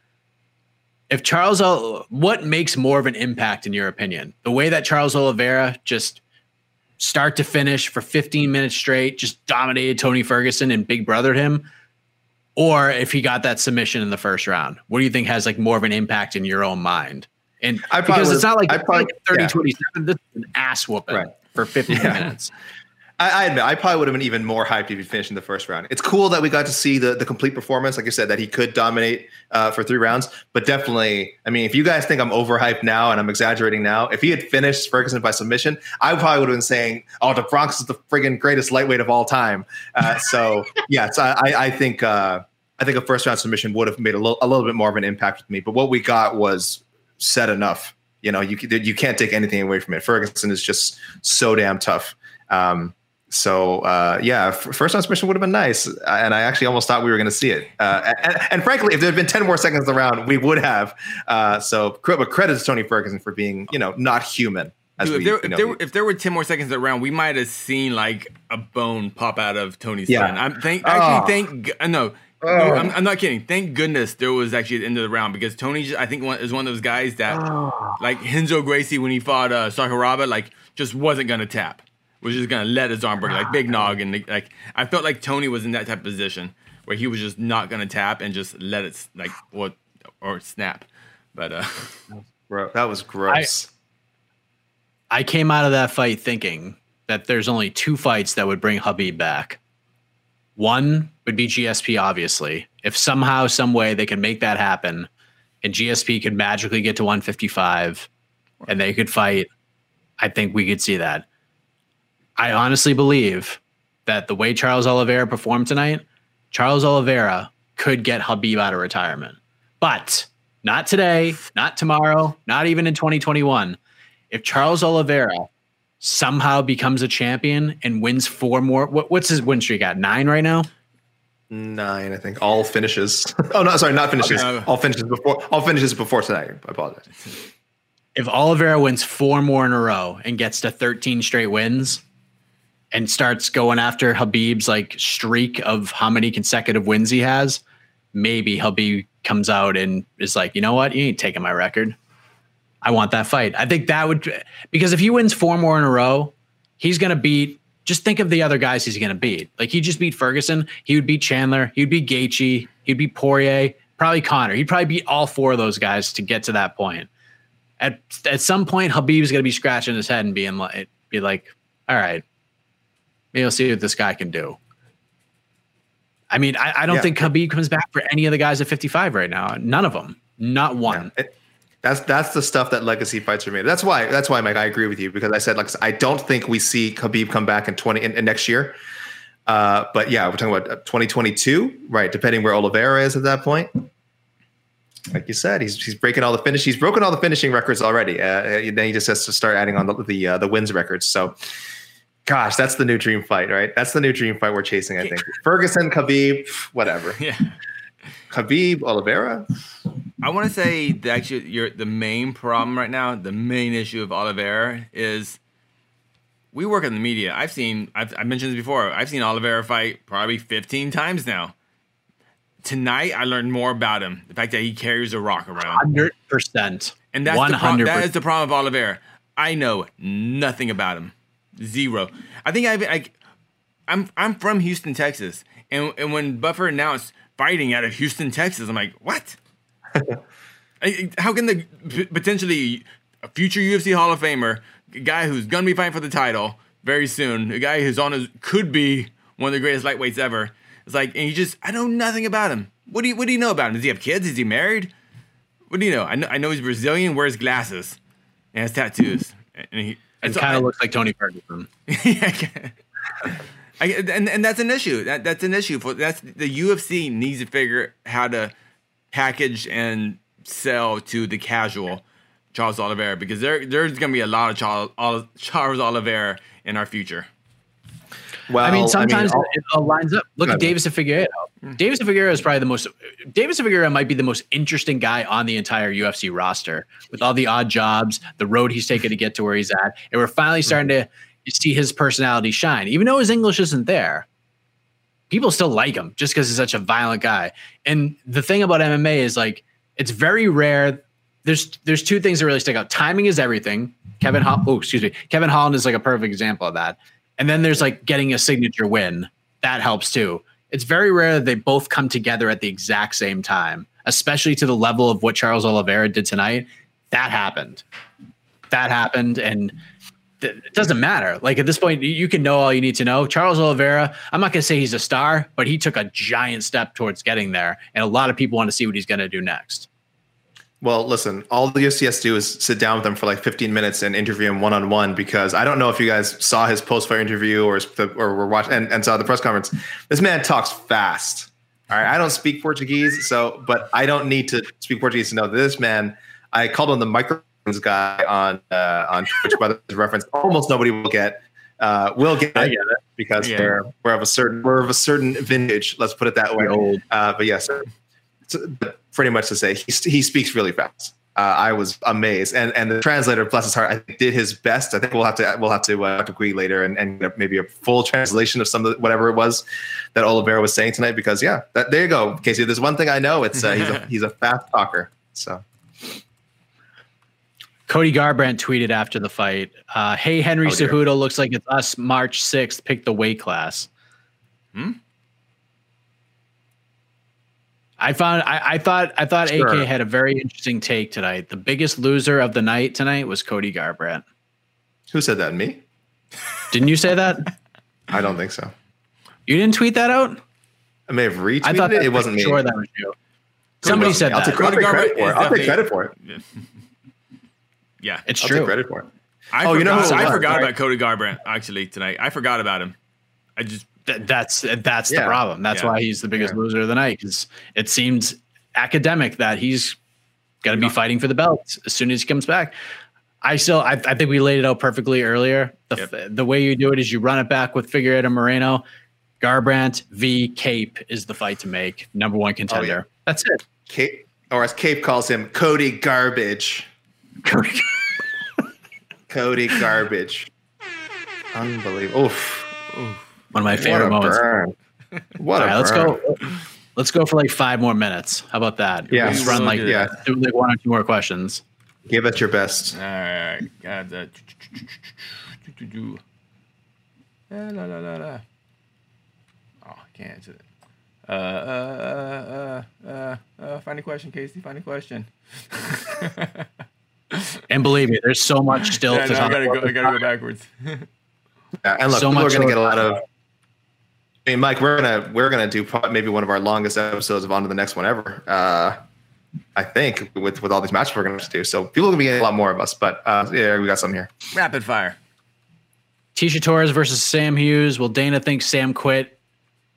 If Charles, o- what makes more of an impact in your opinion? The way that Charles Oliveira just start to finish for fifteen minutes straight, just dominated Tony Ferguson and big brothered him, or if he got that submission in the first round? What do you think has like more of an impact in your own mind? And I because was, it's not like, I it's probably, like thirty yeah. twenty-seven, this is an ass whooping Right. for fifteen Yeah. minutes. I, I admit, I probably would have been even more hyped if he finished in the first round. It's cool that we got to see the, the complete performance. Like you said, that he could dominate uh, for three rounds. But definitely, I mean, if you guys think I'm overhyped now and I'm exaggerating now, if he had finished Ferguson by submission, I probably would have been saying, oh, the Bronx is the friggin' greatest lightweight of all time. Uh, so, yes, I, I think uh, I think a first round submission would have made a little, a little bit more of an impact with me. But what we got was said enough. You know, you you can't take anything away from it. Ferguson is just so damn tough. Um, so uh, yeah, f- first round submission would have been nice, and I actually almost thought we were going to see it. Uh, and, and frankly, if there had been ten more seconds in the round, we would have. Uh, so, but credit to Tony Ferguson for being, you know, not human. As Dude, we, if, there, you know, if, there, if there were ten more seconds in the round, we might have seen like a bone pop out of Tony's Yeah. skin. I'm thank actually Oh. thank g- uh, no. Oh. No, I'm, I'm not kidding. Thank goodness there was actually at the end of the round, because Tony, just, I think, one, is one of those guys that, Oh. like Renzo Gracie when he fought uh, Sakuraba, like just wasn't gonna tap, was just gonna let his arm break, like big nog, and like I felt like Tony was in that type of position where he was just not gonna tap and just let it like what or snap. But uh, Bro, that was gross. I came out of that fight thinking that there's only two fights that would bring Khabib back. One would be G S P, obviously. If somehow, some way they could make that happen and G S P could magically get to one fifty-five and they could fight, I think we could see that. I honestly believe that the way Charles Oliveira performed tonight, Charles Oliveira could get Khabib out of retirement. But not today, not tomorrow, not even in twenty twenty-one. If Charles Oliveira somehow becomes a champion and wins four more, what, what's his win streak at? Nine right now? Nine, I think. All finishes. Oh no, sorry, not finishes. Okay. All finishes before. All finishes before tonight. I apologize. If Oliveira wins four more in a row and gets to thirteen straight wins and starts going after Khabib's like streak of how many consecutive wins he has, maybe Khabib comes out and is like, you know what? You ain't taking my record. I want that fight. I think that would, because if he wins four more in a row, he's going to beat, just think of the other guys he's going to beat. Like he just beat Ferguson. He would beat Chandler. He'd beat Gaethje. He'd beat Poirier, probably Conor. He'd probably beat all four of those guys to get to that point. At at some point, Khabib's going to be scratching his head and being like, be like, all right, maybe I'll see what this guy can do. I mean, I, I don't Yeah. think Khabib comes back for any of the guys at fifty-five right now. None of them. Not one. Yeah. It- That's that's the stuff that legacy fights are made. That's why that's why Mike, I agree with you, because I said like I don't think we see Khabib come back in twenty in, in next year. Uh, but yeah, we're talking about twenty twenty-two, right? Depending where Oliveira is at that point. Like you said, he's he's breaking all the finish. He's broken all the finishing records already. Uh, then he just has to start adding on the the, uh, the wins records. So, gosh, that's the new dream fight, right? That's the new dream fight we're chasing. I think Ferguson, Khabib, whatever. Yeah, Khabib, Oliveira. I want to say that actually, you're the main problem right now. The main issue of Oliveira is we work in the media. I've seen. I've, I've mentioned this before. I've seen Oliveira fight probably fifteen times now. Tonight, I learned more about him. The fact that he carries a rock around. one hundred percent. And that's the problem. That is the problem of Oliveira. I know nothing about him. Zero. I think I've, I, I'm I'm from Houston, Texas. And, and when Buffer announced fighting out of Houston, Texas, I'm like, what? I, how can the potentially a future U F C Hall of Famer, a guy who's going to be fighting for the title very soon, a guy who's on his, could be one of the greatest lightweights ever, it's like, and he just, I know nothing about him. What do you, what do you know about him? Does he have kids? Is he married? What do you know? I know, I know he's Brazilian, wears glasses, and has tattoos. And he and kind of looks like Tony Ferguson. Yeah, I, and and that's an issue. That that's an issue for that's the U F C needs to figure how to package and sell to the casual Charles Oliveira, because there there's going to be a lot of Charles, Charles Oliveira in our future. Well, I mean, sometimes I mean, it all lines up. Look at Deiveson Figueiredo. Deiveson Figueiredo is probably the most. Deiveson Figueiredo might be the most interesting guy on the entire U F C roster, with all the odd jobs, the road he's taken to get to where he's at, and we're finally starting to see his personality shine. Even though his English isn't there, people still like him just because he's such a violent guy. And the thing about M M A is, like, it's very rare. There's there's two things that really stick out. Timing is everything. Kevin Ho- oh, excuse me. Kevin Holland is like a perfect example of that. And then there's like getting a signature win. That helps too. It's very rare that they both come together at the exact same time, especially to the level of what Charles Oliveira did tonight. That happened. That happened. And th- it doesn't matter. Like, at this point, you can know all you need to know. Charles Oliveira, I'm not going to say he's a star, but he took a giant step towards getting there. And a lot of people want to see what he's going to do next. Well, listen, all the U F C has to do is sit down with him for like fifteen minutes and interview him one-on-one, because I don't know if you guys saw his post-fight interview or or were watching and, and saw the press conference. This man talks fast. All right. I don't speak Portuguese, so but I don't need to speak Portuguese to know that this man, I called him the microphones guy on uh, on Twitch, by the reference. Almost nobody will get uh, will get, I get it because yeah. we're we're of a certain we're of a certain vintage, let's put it that way. Old. Uh, but yes, so, pretty much to say he he speaks really fast. Uh, I was amazed, and and the translator, bless his heart, I think did his best. I think we'll have to we'll have to uh, talk to Gui later and, and maybe a full translation of some of the, whatever it was that Oliveira was saying tonight. Because yeah, that, there you go, Casey. There's one thing I know. It's uh, he's a he's a fast talker. So. Cody Garbrandt tweeted after the fight, uh, "Hey Henry oh, Cejudo, looks like it's us March sixth. Pick the weight class." Hmm. I found I, I thought I thought sure. A K had a very interesting take tonight. The biggest loser of the night tonight was Cody Garbrandt. Who said that? Me? Didn't you say that? I don't think so. You didn't tweet that out? I may have retweeted I thought it. It wasn't me. Sure, that was you. Somebody said I'll that. Take, I'll take credit for it. I'll take credit for it. Yeah, it's I'll true. Take credit for it. I oh, forgot, you know, I was, forgot right? about Cody Garbrandt actually tonight. I forgot about him. I just Th- that's that's yeah. the problem. That's yeah. why he's the biggest yeah. loser of the night, because it seems academic that he's going to be fighting for the belt as soon as he comes back. I still, I, I think we laid it out perfectly earlier. The yep. the way you do it is you run it back with Figueiredo Moreno. Garbrandt v. Cape is the fight to make. Number one contender. Oh, yeah. That's it. Cape, or as Cape calls him, Cody Garbage. Cody, Cody Garbage. Unbelievable. Oof. Oof. One of my favorite what moments. Burn. What All a right, let's burn. go. Let's go for like five more minutes. How about that? Yeah, let's run like yeah. do like one or two more questions. Give it your best. All right, got that. La la la la. Oh, I can't answer it. Uh, uh, uh, uh, uh, find a question, Casey. Find a question. And believe me, there's so much still yeah, to no, talk I gotta about. go. I gotta go backwards. Yeah, and look, so people much are going to get a lot of. I mean, Mike, we're gonna we're gonna do maybe one of our longest episodes of On to the Next one ever. Uh, I think with with all these matches we're gonna have to do, so people are gonna be getting a lot more of us. But uh, yeah, we got some here. Rapid fire. Tisha Torres versus Sam Hughes. Will Dana think Sam quit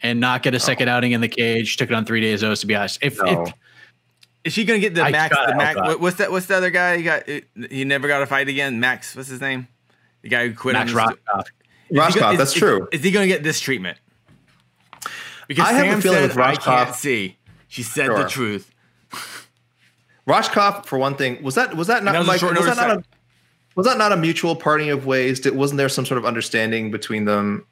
and not get a second oh. outing in the cage. Took it on three days notice, to be honest. If, no. if is she gonna get the I Max? The Max. What's that? What's the other guy? He got. He never got a fight again. Max. What's his name? The guy who quit. Max Rothkopf. Rothkopf. That's is, true. Is, is he gonna get this treatment? Because I Sam have a feeling says, with Rothkopf. I can't see. She said sure. the truth. Rothkopf, for one thing, was that was that not that was, like, was that not a was that not a mutual parting of ways? Did, wasn't there some sort of understanding between them?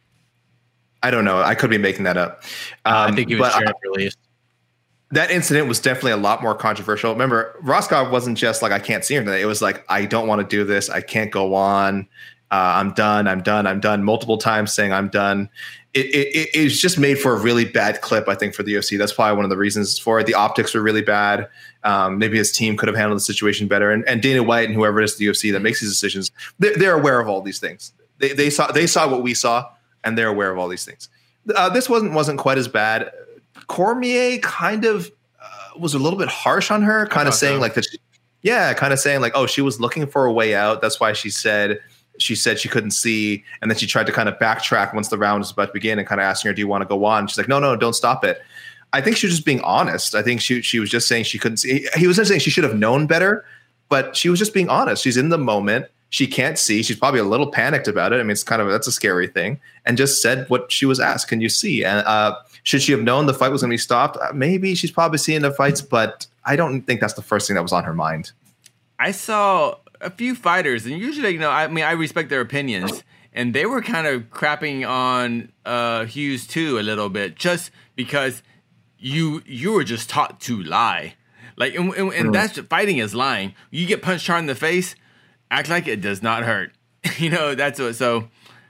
I don't know. I could be making that up. Um, uh, I think he was sheriff released. That incident was definitely a lot more controversial. Remember, Rothkopf wasn't just like, I can't see anything. It was like, I don't want to do this. I can't go on. Uh, I'm done. I'm done. I'm done. Multiple times saying I'm done. It, it, it was just made for a really bad clip, I think, for the U F C. That's probably one of the reasons for it. The optics were really bad. Um, maybe his team could have handled the situation better. And, and Dana White and whoever it is at the U F C that makes these decisions, they're, they're aware of all these things. They, they saw they saw what we saw, and they're aware of all these things. Uh, this wasn't wasn't quite as bad. Cormier kind of uh, was a little bit harsh on her, kind of saying so. like that. She, yeah, kind of saying like, oh, she was looking for a way out. That's why she said she said she couldn't see, and then she tried to kind of backtrack once the round was about to begin, and kind of asking her, "Do you want to go on?" She's like, "No, no, don't stop it." I think she was just being honest. I think she she was just saying she couldn't see. He was just saying she should have known better, but she was just being honest. She's in the moment. She can't see. She's probably a little panicked about it. I mean, it's kind of that's a scary thing, and just said what she was asked. Can you see? And uh, should she have known the fight was going to be stopped? Maybe she's probably seeing the fights, but I don't think that's the first thing that was on her mind. I saw a few fighters, and usually, you know, I mean, I respect their opinions, and they were kind of crapping on uh, Hughes too a little bit, just because you you were just taught to lie, like, and, and, and mm. that's fighting is lying. You get punched hard in the face, act like it does not hurt. You know, that's what. So,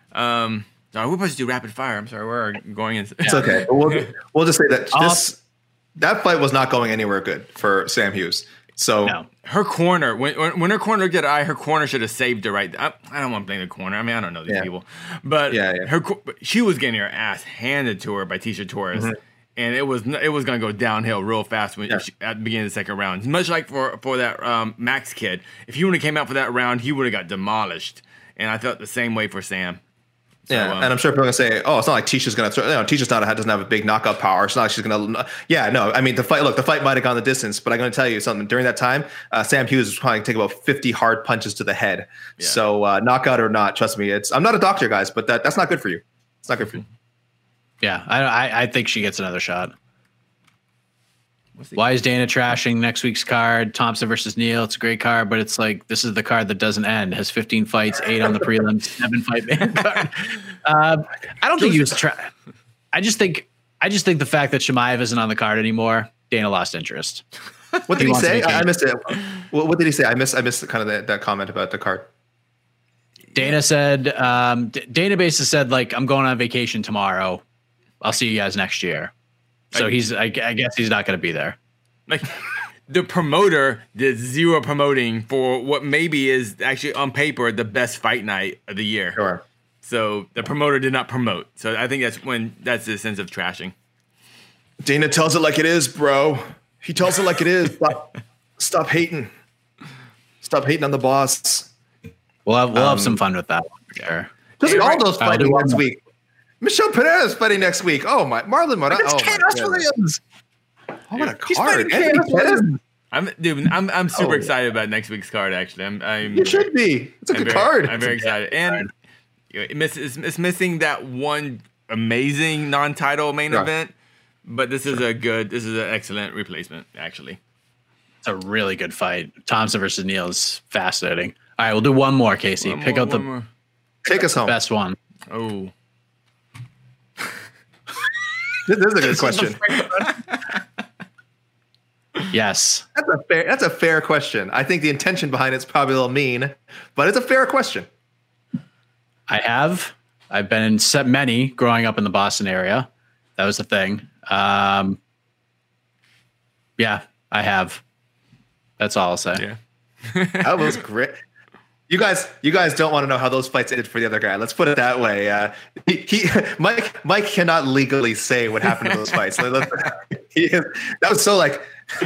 um, sorry, we're supposed to do rapid fire. I'm sorry, we're going in. It's okay. We'll we'll just say that this that fight was not going anywhere good for Sam Hughes. So no. Her corner, when, when her corner looked at eye, her corner should have saved her. Right, I, I don't want to blame the corner. I mean, I don't know these yeah. people, but yeah, yeah. her she was getting her ass handed to her by Tecia Torres, mm-hmm. and it was it was going to go downhill real fast when yeah. she, at the beginning of the second round. Much like for for that um, Max kid, if he would have came out for that round, he would have got demolished. And I felt the same way for Sam. So, yeah, um, and I'm sure people are going to say, "Oh, it's not like Tisha's going to." You know, Tisha's not doesn't have a big knockout power. It's not like she's going to. Yeah, no. I mean, the fight. Look, the fight might have gone the distance, but I'm going to tell you something. During that time, uh, Sam Hughes was probably take about fifty hard punches to the head. Yeah. So uh, knockout or not, trust me, it's. I'm not a doctor, guys, but that, that's not good for you. It's not good for you. Yeah, I I, I think she gets another shot. Why is Dana trashing next week's card? Thompson versus Neal. It's a great card, but it's like this is the card that doesn't end. Has fifteen fights, eight on the prelims, seven fight man card. Uh, I don't think he was. Tra- I just think. I just think the fact that Chimaev isn't on the card anymore, Dana lost interest. What did he, he say? I, I missed it. What, what did he say? I missed. I missed kind of that, that comment about the card. Dana said. Um, D- Dana basically said like, "I'm going on vacation tomorrow. I'll see you guys next year." So I, he's, I, I guess he's not going to be there. Like the promoter did zero promoting for what maybe is actually on paper the best fight night of the year. Sure. So the promoter did not promote. So I think that's when that's the sense of trashing. Dana tells it like it is, bro. He tells it like it is. Stop, stop hating. Stop hating on the boss. We'll have we'll um, have some fun with that one for sure. Just hey, all right. those fighting next week. Michelle Perez fighting next week. Oh my, Marlon Moraes. Oh Chaos Williams. Oh, what a card! I'm dude. I'm I'm super oh. excited about next week's card. Actually, I'm. I'm you should be. It's a I'm good very, card. I'm very excited, and you know, it miss, it's, it's missing that one amazing non-title main yeah. event. But this is a good. This is an excellent replacement. Actually, it's a really good fight. Thompson versus Neal is fascinating. All right, we'll do one more. Casey, one pick more, out the more. Take us home. Best one. Oh. This is a good question. Yes, that's a fair. That's a fair question. I think the intention behind it's probably a little mean, but it's a fair question. I have. I've been in set many growing up in the Boston area. That was the thing. Um, yeah, I have. That's all I'll say. Yeah, that was great. You guys, you guys don't want to know how those fights ended for the other guy. Let's put it that way. Uh, he, he, Mike, Mike cannot legally say what happened to those fights. he is, that was so like.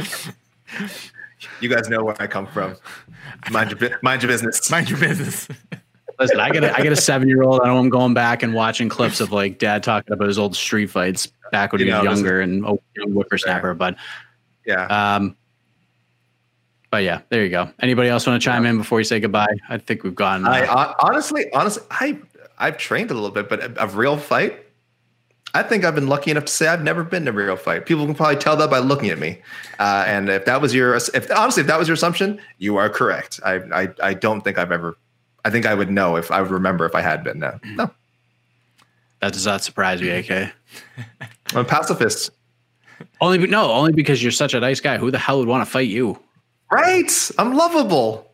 You guys know where I come from. Mind your, mind your business. Mind your business. Listen, I get a, I get a seven year old. I know I'm going back and watching clips of like dad talking about his old street fights. back when You he was know, this younger and a young whippersnapper. Fair. But Yeah. um, but yeah, there you go. Anybody else want to chime in before you say goodbye? I think we've gone. Uh, I hon- honestly, honestly, I I've trained a little bit, but a, a real fight. I think I've been lucky enough to say I've never been in a real fight. People can probably tell that by looking at me. Uh, and if that was your, if honestly, if that was your assumption, you are correct. I, I, I don't think I've ever. I think I would know if I would remember if I had been. No, no. That does not surprise me, A K. I'm a pacifist. Only, be- no, only because you're such a nice guy. Who the hell would want to fight you? Right? I'm lovable.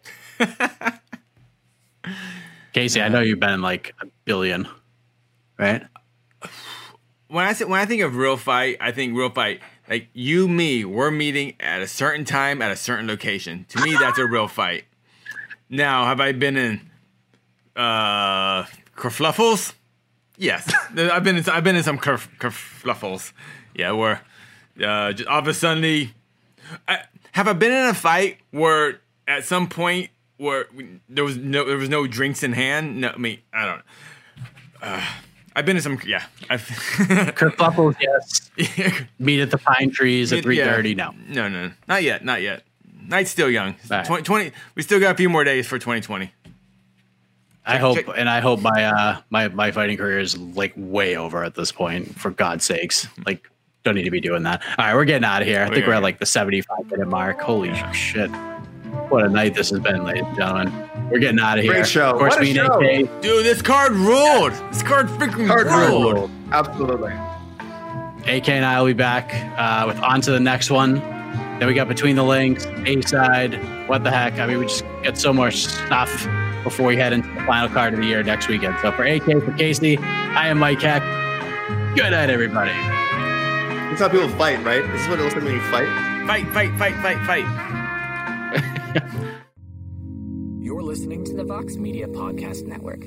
Casey, I know you've been in like a billion, right? When I say, when I think of real fight, I think real fight. Like you, me, we're meeting at a certain time at a certain location. To me, that's a real fight. Now, have I been in uh, kerfluffles? Yes, I've been in. I've been in some kerf, kerfluffles. Yeah, where uh, just all of a sudden, I, have I been in a fight where at some point where we, there was no there was no drinks in hand? No, I mean I don't. Uh, I've been in some, yeah. I've Kerfluffles, yes. Meet at the pine trees at three thirty. Yeah. No, no, no, not yet, not yet. Night's still young. Right. twenty, twenty We still got a few more days for twenty twenty. I hope, and I hope my uh my my fighting career is like way over at this point. For God's sakes, like don't need to be doing that. All right, we're getting out of here. I think we're at like the seventy-five minute mark. Holy shit! What a night this has been, ladies and gentlemen. We're getting out of here. Great show. Of course, What a me and show. A K. Dude, this card ruled. This card freaking Card ruled. ruled. Absolutely. A K and I will be back uh, with on to the next one. Then we got Between the Links, A-Side, what the heck. I mean, we just get so much stuff before we head into the final card of the year next weekend. So for A K, for Casey, I am Mike Heck. Good night, everybody. This is how people fight, right? This is what it looks like when you fight. Fight, fight, fight, fight, fight. You're listening to the Vox Media Podcast Network.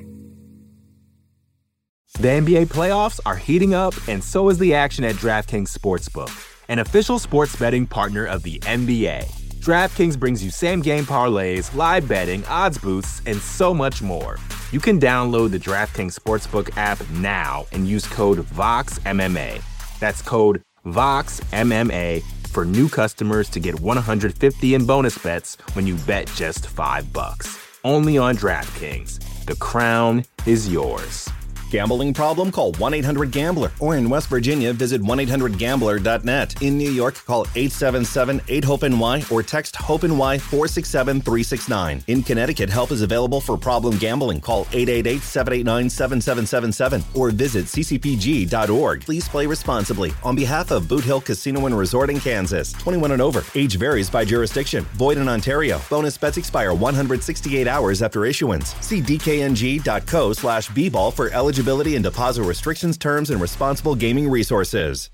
The N B A playoffs are heating up, and so is the action at DraftKings Sportsbook, an official sports betting partner of the N B A. DraftKings brings you same-game parlays, live betting, odds boosts, and so much more. You can download the DraftKings Sportsbook app now and use code VOXMMA. That's code VOXMMA for new customers to get one hundred fifty in bonus bets when you bet just five bucks. Only on DraftKings. The crown is yours. Gambling problem? Call one eight hundred gambler. Or in West Virginia, visit one eight hundred gambler dot net. In New York, call eight seven seven eight hope N Y or text HOPE-NY four six seven three six nine. In Connecticut, help is available for problem gambling. Call eight eight eight seven eight nine seven seven seven seven or visit c c p g dot org. Please play responsibly. On behalf of Boot Hill Casino and Resort in Kansas, twenty-one and over. Age varies by jurisdiction. Void in Ontario. Bonus bets expire one hundred sixty-eight hours after issuance. See d k n g dot co slash b ball for eligibility and deposit restrictions, terms, and responsible gaming resources.